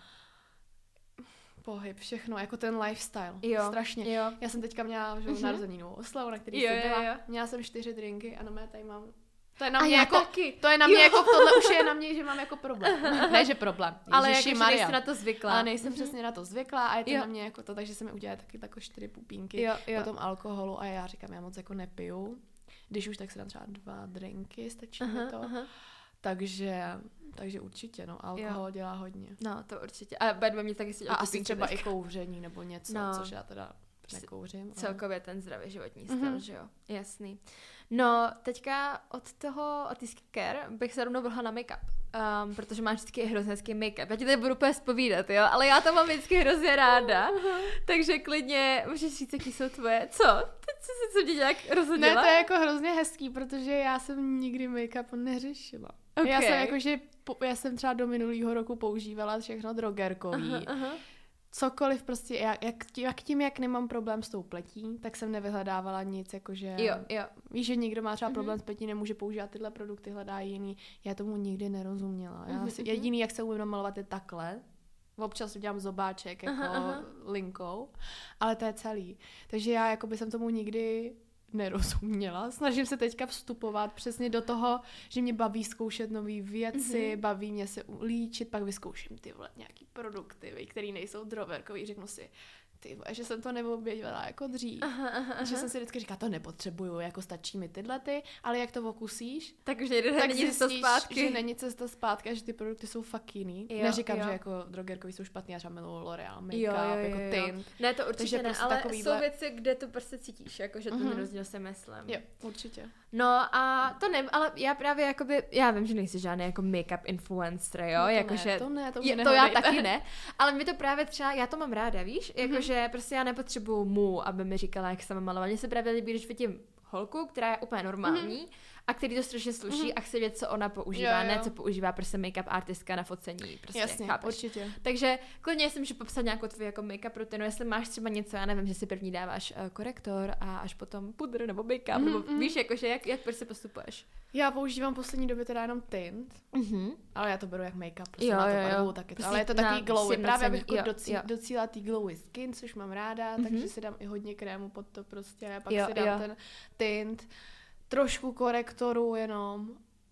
Pohyb, všechno, jako ten lifestyle. Jo. Strašně. Jo. Já jsem teďka měla mm-hmm. narozenínovou oslavu, na který jo, jsem byla. Jo, jo. Měla jsem čtyři drinky a na mé tady mám... To je na a mě já jako... Taky. To je na mě jo. jako... Tohle už je na mě, že mám jako problém. Ne, že problém. Ježiši ale jako, že Maria. nejsi na to zvyklá. Ale nejsem mm-hmm. přesně na to zvyklá a je to jo. na mě jako to, takže se mi udělají taky tako čtyři pupínky jo, jo. po tom alkoholu a já říkám, já moc jako nepiju. Když už, tak si dám třeba dva drinky, stačí aha, mi to. Aha. Takže, takže určitě, no, alkohol jo. dělá hodně. No, to určitě. A budeme mě taky si A asi třeba teďka. I kouření nebo něco, no. Což já teda nekouřím. Celkově ten zdravý životní styl, mm-hmm. že jo, jasný. No, teďka od toho, od té skincare bych se rovnou vrhla na make-up. Um, protože máš vždycky hrozně hezký make-up. Já ti tady budu úplně zpovídat, jo, ale já to mám vždycky hrozně ráda. Takže klidně můžeš říct, jaký jsou tvoje. Co? Teď jsi si co tě nějak rozhodila? Ne, to je jako hrozně hezký, protože já jsem nikdy make-up neřešila. Okay. Já jsem jakože, já jsem třeba do minulého roku používala všechno drogerkový. Aha, aha. Cokoliv prostě, jak, jak, jak tím, jak nemám problém s tou pletí, tak jsem nevyhledávala nic, jakože... Jo, jo. Víš, že někdo má třeba problém mm-hmm. s pletí, nemůže používat tyhle produkty, hledá jiný. Já tomu nikdy nerozuměla. Já si, jediný, jak se umím namalovat, je takhle. Občas udělám zobáček jako aha, aha. linkou, ale to je celý. Takže já jakoby jsem tomu nikdy nerozuměla. Snažím se teďka vstupovat přesně do toho, že mě baví zkoušet nové věci, mm-hmm. baví mě se líčit, pak vyzkouším ty vole nějaký produkty, které nejsou drogerkový, řeknu si, ty vole, že jsem to neobjevila jako dřív. Aha, aha, aha. Že jsem si vždycky říkala, to nepotřebuju, jako stačí mi tyhle ty, ale jak to okusíš, tak už nejde, tak není cesta zpátky. Že není cesta zpátky a že ty produkty jsou fakt jiný. Jo, Neříkám, jo. že jako drogerkový jsou špatný, já třeba miluji L'Oreal, make-up, jo, jo, jo, jako tint. Ne, to určitě Takže ne, prostě ale takovýhle... jsou věci, kde to prostě cítíš, jako, že to mm-hmm. rozdíl si myslím. Jo, určitě. No a to nevím, ale já právě jakoby, já vím, že nejsi žádný jako make-up influencer, jo, no to jakože... Ne, to ne, to je, to já taky ne, ale mi to právě třeba, já to mám ráda, víš, jakože mm-hmm. prostě já nepotřebuju mu, aby mi říkala, jak se mám malovat. Mně se právě líbí, když vidím holku, která je úplně normální mm-hmm. a který to strašně sluší mm-hmm. a chce vědět, co ona používá, jo, jo. ne co používá prostě make-up artistka na focení, prostě, jasně, chápeš? Určitě. Takže klidně jsem, že popsat nějakou tvou jako make-up rutinu, jestli máš třeba něco, já nevím, že si první dáváš uh, korektor a až potom pudr nebo make-up, mm-hmm. nebo víš, jakože jak, jak prostě postupuješ? Já používám poslední době teda jenom tint, mm-hmm. ale já to beru jak make-up, prostě jo, na to jo, barvu, tak je to, ale je to takový glowy, právě abych jo, docí, jo. docíla tý glowy skin, což mám ráda, mm-hmm. takže si dám i hodně krému pod to prostě, pak jo, si dám jo. ten tint, trošku korektoru jenom,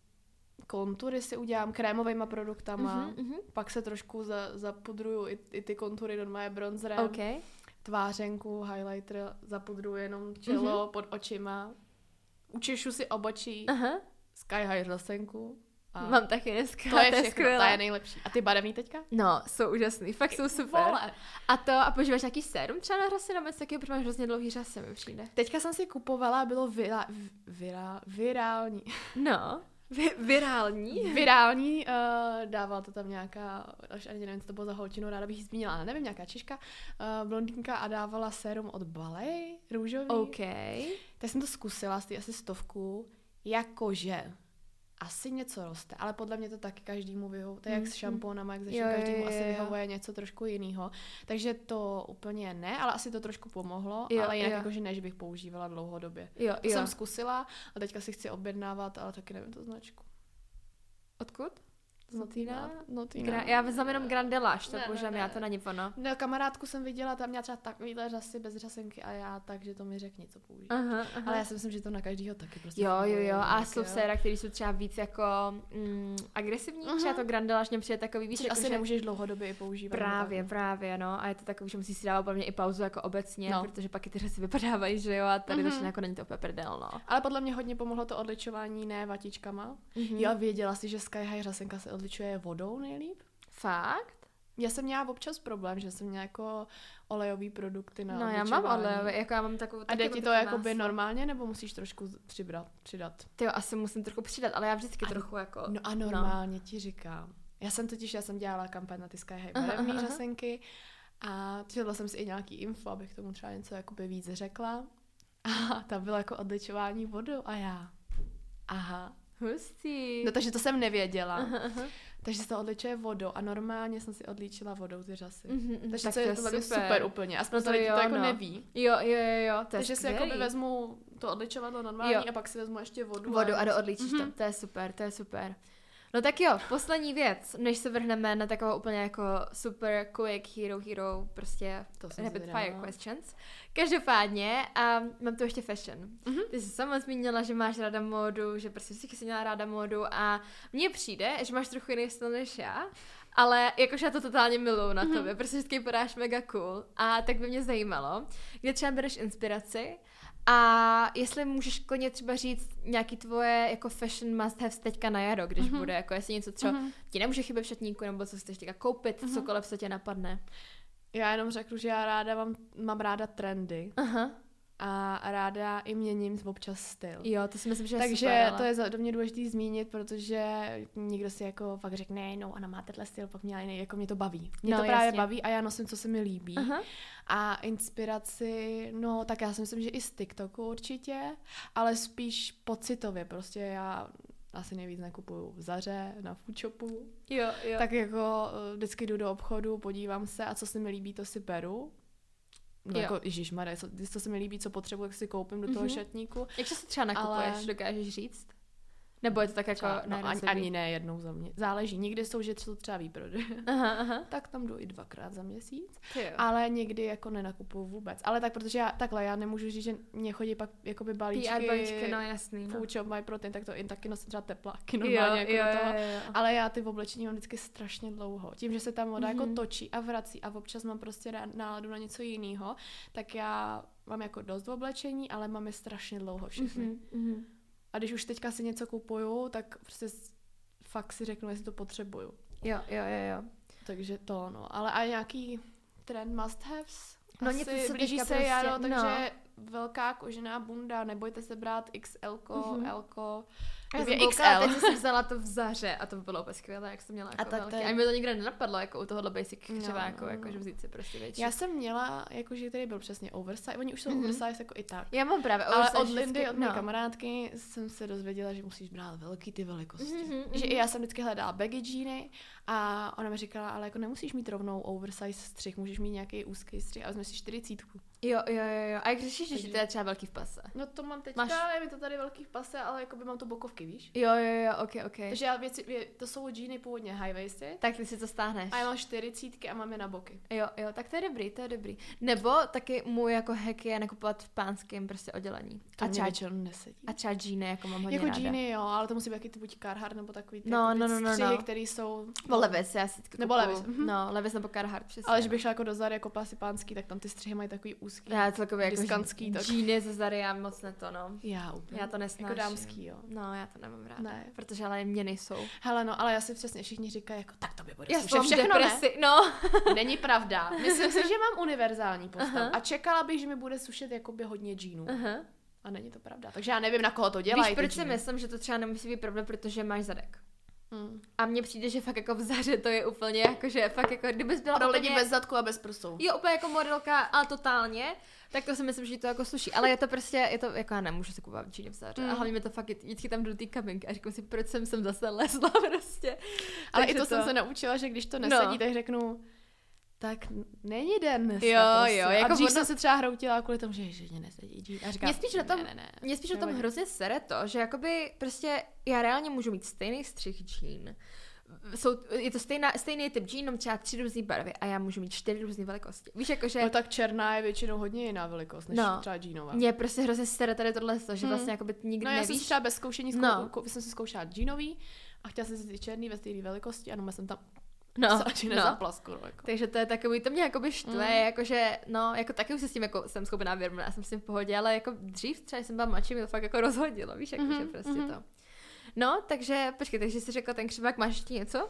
kontury si udělám krémovejma produktama, mm-hmm, mm-hmm. pak se trošku za, zapudruju i, i ty kontury normálně bronzerem. Okay. tvářenku, highlighter, zapudruju jenom čelo mm-hmm. pod očima, učešu si obočí, aha. sky high řasenku. A mám taky dneska. To je všechno, ta je nejlepší. A ty barevný teďka? No, jsou úžasný, fakt jsou super. Vole. A to, a používáš nějaký sérum třeba na řasy, nebo taky, protože máš hrozně dlouhý řasy, mi přijde. Teďka jsem si kupovala, bylo vira, vira, virální. No, vi, virální? Virální, uh, dávala to tam nějaká, až ani nevím, co to bylo za holčinu, ráda bych ji zmínila, ale nevím, nějaká Češka, uh, blondýnka a dávala sérum od Balej, růžový. OK. Tak jsem to zkusila, z té asi stovku, jakože asi něco roste, ale podle mě to taky každému vyhovuje. To je jak s šampónama, jak ze všem každému jo, jo, asi vyhovuje něco trošku jiného. Takže to úplně ne, ale asi to trošku pomohlo, jo, ale jinak jo. jakože ne, že bych používala dlouhodobě. Jo, to jo. jsem zkusila a teďka si chci objednávat, ale taky nevím tu značku. Odkud? Notina? Notina. Gra- já vezmu jenom Grande Lash, to používám, já to není ono. No, kamarádku jsem viděla, tam měla třeba takovýhle řasy bez řasenky a já, takže to mi řekni, co použít. Aha, aha. Ale já si myslím, že to na každýho taky prostě. Jo, jo, jo, a jsou séra, které jsou třeba víc jako mm, agresivní, uh-huh. třeba to Grande Lash mě přijde takový víc. Což jako, asi že... nemůžeš dlouhodobě i používat. Právě, právě, no, a je to takový, že musíš si dávat mě i pauzu jako obecně, no. protože pak i ty řasy vypadávají, že jo, a tady uh-huh. jako není to úplně prdel, no. Ale podle mě hodně pomohlo to odličování ne vatičkama. Uh-huh. Jo, věděla si, že Sky High řasenka se odličuje vodou nejlíp? Fakt? Já jsem měla občas problém, že jsem měla jako olejový produkty na No odličování. já mám olejový, jako já mám takovou... A jde ti to jakoby normálně, nebo musíš trošku přibrat, přidat? Ty jo, asi musím trochu přidat, ale já vždycky a, trochu jako... No a normálně no. ti říkám. Já jsem totiž, já jsem dělala kampaň na ty Sky High barevný řasenky a četla jsem si i nějaký info, abych tomu třeba něco jakoby víc řekla. A tam bylo jako odličování vodou a já... Aha. Hustý. No takže to jsem nevěděla. Aha, aha. Takže se to odličuje vodou a normálně jsem si odlíčila vodou ty řasy. Mm-hmm, takže to je super. super úplně. Aspoň to, to, to jako no. neví. Jo, jo, jo, jo. To takže si jakoby vezmu to odličovadlo normální jo. a pak si vezmu ještě vodu. Vodu a, a doodličíš mm-hmm. to. To je super, to je super. No tak jo, poslední věc, než se vrhneme na takovou úplně jako super quick hero hero, prostě rapid fire questions. Každopádně, a mám tu ještě fashion. Mm-hmm. Ty jsi sama zmínila, že máš ráda módu, že prostě vždycky jsi měla ráda módu a mně přijde, že máš trochu jiný styl než já, ale jakože já to totálně miluju na mm-hmm. tobě, protože vždycky vypadáš mega cool a tak by mě zajímalo, kde třeba bereš inspiraci. A jestli můžeš klidně třeba říct nějaký tvoje jako fashion must have teďka na jaro, když mm-hmm. bude, jako jestli něco třeba mm-hmm. ti nemůže chybět v šatníku, nebo co chceš teďka koupit, mm-hmm. cokoliv se tě napadne. Já jenom řeknu, že já ráda mám, mám ráda trendy. Aha. A ráda i měním občas styl. Jo, to si myslím, že je Takže super, ale... to je do mě důležité zmínit, protože někdo si jako fakt řekne, no ona má tenhle styl, pak měla jiný, jako mě to baví. Mě no, to právě jasně. baví a já nosím, co se mi líbí. Aha. A inspiraci, no tak já si myslím, že i z TikToku určitě, ale spíš pocitově, prostě já asi nejvíc nekupuju v Zaře, na Foodshopu. Jo, jo. Tak jako vždycky jdu do obchodu, podívám se a co se mi líbí, to si beru. No jo. Jako, ježišmarja, co, co se mi líbí, co potřebuji, tak si koupím do toho mm-hmm. šatníku. Jak se třeba nakupuješ, ale... dokážeš říct? Nebo je to tak jako... Třeba, no, ani, ani ne jednou za mě. Záleží. Někdy jsou, že jsou třeba výprodeje. Aha, aha. Tak tam jdu i dvakrát za měsíc. Ale někdy jako nenakupuju vůbec. Ale tak, protože já takhle, já nemůžu říct, že mě chodí pak jakoby balíčky. P R balíčky, no jasný. No. Foodshop, My Protein, tak to i taky nosím třeba tepláky normálně jo, jako jo, do toho. Jo, jo. Ale já ty v oblečení mám vždycky strašně dlouho. Tím, že se ta moda mm-hmm. jako točí a vrací a občas mám prostě náladu na něco jiného, tak já mám jako dost v oblečení, ale mám je strašně dlouho všechny. Mm-hmm. A když už teďka si něco kupuju, tak prostě fakt si řeknu, jestli to potřebuju. Jo, jo, jo, jo. Takže to, no. Ale a nějaký trend must haves? No něco se blíží se prostě, jaro, takže no. velká kožená bunda, nebojte se brát X L ko, mm-hmm. L ko. Já jsem koukala, teď jsem vzala to v Zaře a to bylo úplně skvělé, jak jsem měla jako a tak velký. Je... A mi to nikdy nenapadlo, jako u tohohle basic křiváku, no, no, jako že vzít si prostě větší. Já jsem měla, jakože tady byl přesně oversize, oni už jsou mm-hmm. oversize jako i tak. Já mám právě oversize. Ale od Lindy, od mé no. kamarádky jsem se dozvěděla, že musíš brát velký ty velikosti. Mm-hmm. Že i já jsem vždycky hledala baggy džíny a ona mi říkala, ale jako nemusíš mít rovnou oversize střih, můžeš mít nějaký úzký střih a vezmeš si čtyřicítku. Jo, jo, jo, jo. A jak řešíš, že to je třeba velký v pase? No to mám teďka, Máš... je mi to tady velký v pase, ale jakoby mám to bokovky, víš? Jo, jo, jo, ok, ok. Takže já věci, to jsou džíny původně high waisty. Tak ty si to stáhneš. A já mám čtyřicítky a mám je na boky. Jo, jo, tak to je dobrý, to je dobrý. Nebo taky můj jako hack je nakupovat v pánském prostě oddělení. To a mě většinou nesedí. A třeba džíny, jako mám hodně jako ráda. džíny, jo, ale to musí být taky buď Carhartt nebo takový ty, no, jako no, no, no, střihy, no. které jsou... No, Levis, já si nebo Levis. No, Levis nebo Carhartt, přesně. Ale když bych šla jako do Zary, jako pásy pánský, tak tam ty střihy mají takový úzký. Já celkově jako diskantský, tak. Džíny ze Zary, já moc ne to, no. Já úplně. Já to nesnáším. Jako dámský, jo. No, já to nemám ráda. Ne. Protože ale mě nejsou. Hele, no, ale já si přesně všichni říkají, jako tak to by bude já slušet všechno, depresi, ne? No. Není pravda. Myslím si, že mám univerzální postav. A čekala bych, že mi bude sušet jakoby hodně džínů. Aha. A není to pravda. Takže já nevím, na koho to dělají. Víš, proč si myslím, že to třeba nemusí být pravda, protože máš zadek. Hmm. A mně přijde, že fakt jako v Zaře to je úplně jako, že fakt jako, kdybys byla pro úplně... lidi bez zadku a bez prsou. Jo, úplně jako modelka, ale totálně, tak to si myslím, že to jako sluší. Ale je to prostě, je to, jako já nemůžu se kupovat džíny v Zaře. Mm. A hlavně mi to fakt, vždycky tam jdu ty kabinky a říkám si, proč jsem sem zase lesla prostě. Ale i to, to jsem se naučila, že když to nesedí, no. tak řeknu, tak není den dneska. Jo, prostě. jo. Jako a dřív ono... jsem se třeba hroutila kvůli tomu, že že mě nesedí džín. A říkám, mě spíš na tom, ne, ne, ne, mě spíš na tom hrozně sere to, že jakoby prostě já reálně můžu mít stejný střih džín. Jsou, je to stejná, stejný typ džín, mám třeba tři různé barvy a já můžu mít čtyři různé velikosti. Víš, jakože... No tak černá je většinou hodně jiná velikost, než no, třeba džínová. Mě prostě hrozně sere tady tohle, že hmm. vlastně jakoby nikdy no, nevíš. No já jsem třeba bez zkoušení, zkou... no. jsem si zkoušela džínový a chtěla jsem si ty černý ve stejné velikosti a no jsem tam No, no. Zaplasku, no, jako. Takže to je takový, to mě jakoby štve, mm. jakože, no, jako taky už se s tím jako jsem schopná vyrovnat, já jsem s tím v pohodě, ale jako dřív třeba jsem byla mladší, mi to fakt jako rozhodilo, víš, jakože mm-hmm, prostě mm-hmm. to. No, takže, počkej, takže jsi řekla ten křivák, máš ještě něco?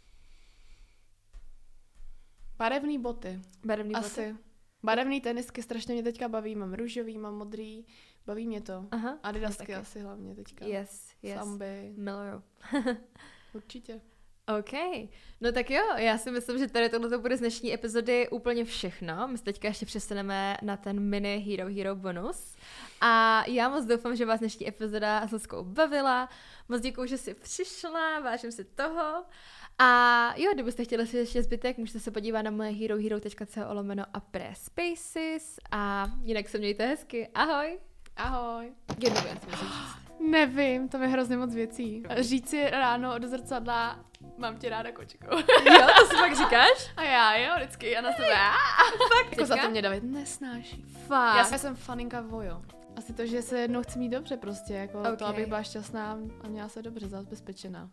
Barevný boty. Barevný Asi. boty. Barevný tenisky strašně mě teďka baví, mám růžový, mám modrý, baví mě to. Aha, Adidasky asi hlavně teďka. Yes, yes. Samby. Miluju. Určitě. OK, no tak jo, já si myslím, že tady tohle bude z dnešní epizody úplně všechno. My se teďka ještě přestaneme na ten mini Hero Hero bonus. A já moc doufám, že vás dnešní epizoda s Luckou bavila. Moc děkuju, že jsi přišla, vážím si toho. A jo, kdybyste chtěli si ještě zbytek, můžete se podívat na moje herohero tečka co lomeno Après Spaces. A jinak se mějte hezky. Ahoj. Ahoj. Jednu věc musím říct. Nevím, to je hrozně moc věcí. Říct si ráno do zrcadla, mám tě ráda, kočko. Jo, to si fakt říkáš? A já, jo, vždycky. A na sebe. Fakt, jako za to mě David nesnáší. Fakt. Já jsem faninka Vojo. Asi to, že se jednou chci mít dobře prostě, jako okay. To, abych byla šťastná a měla se dobře, zabezpečená.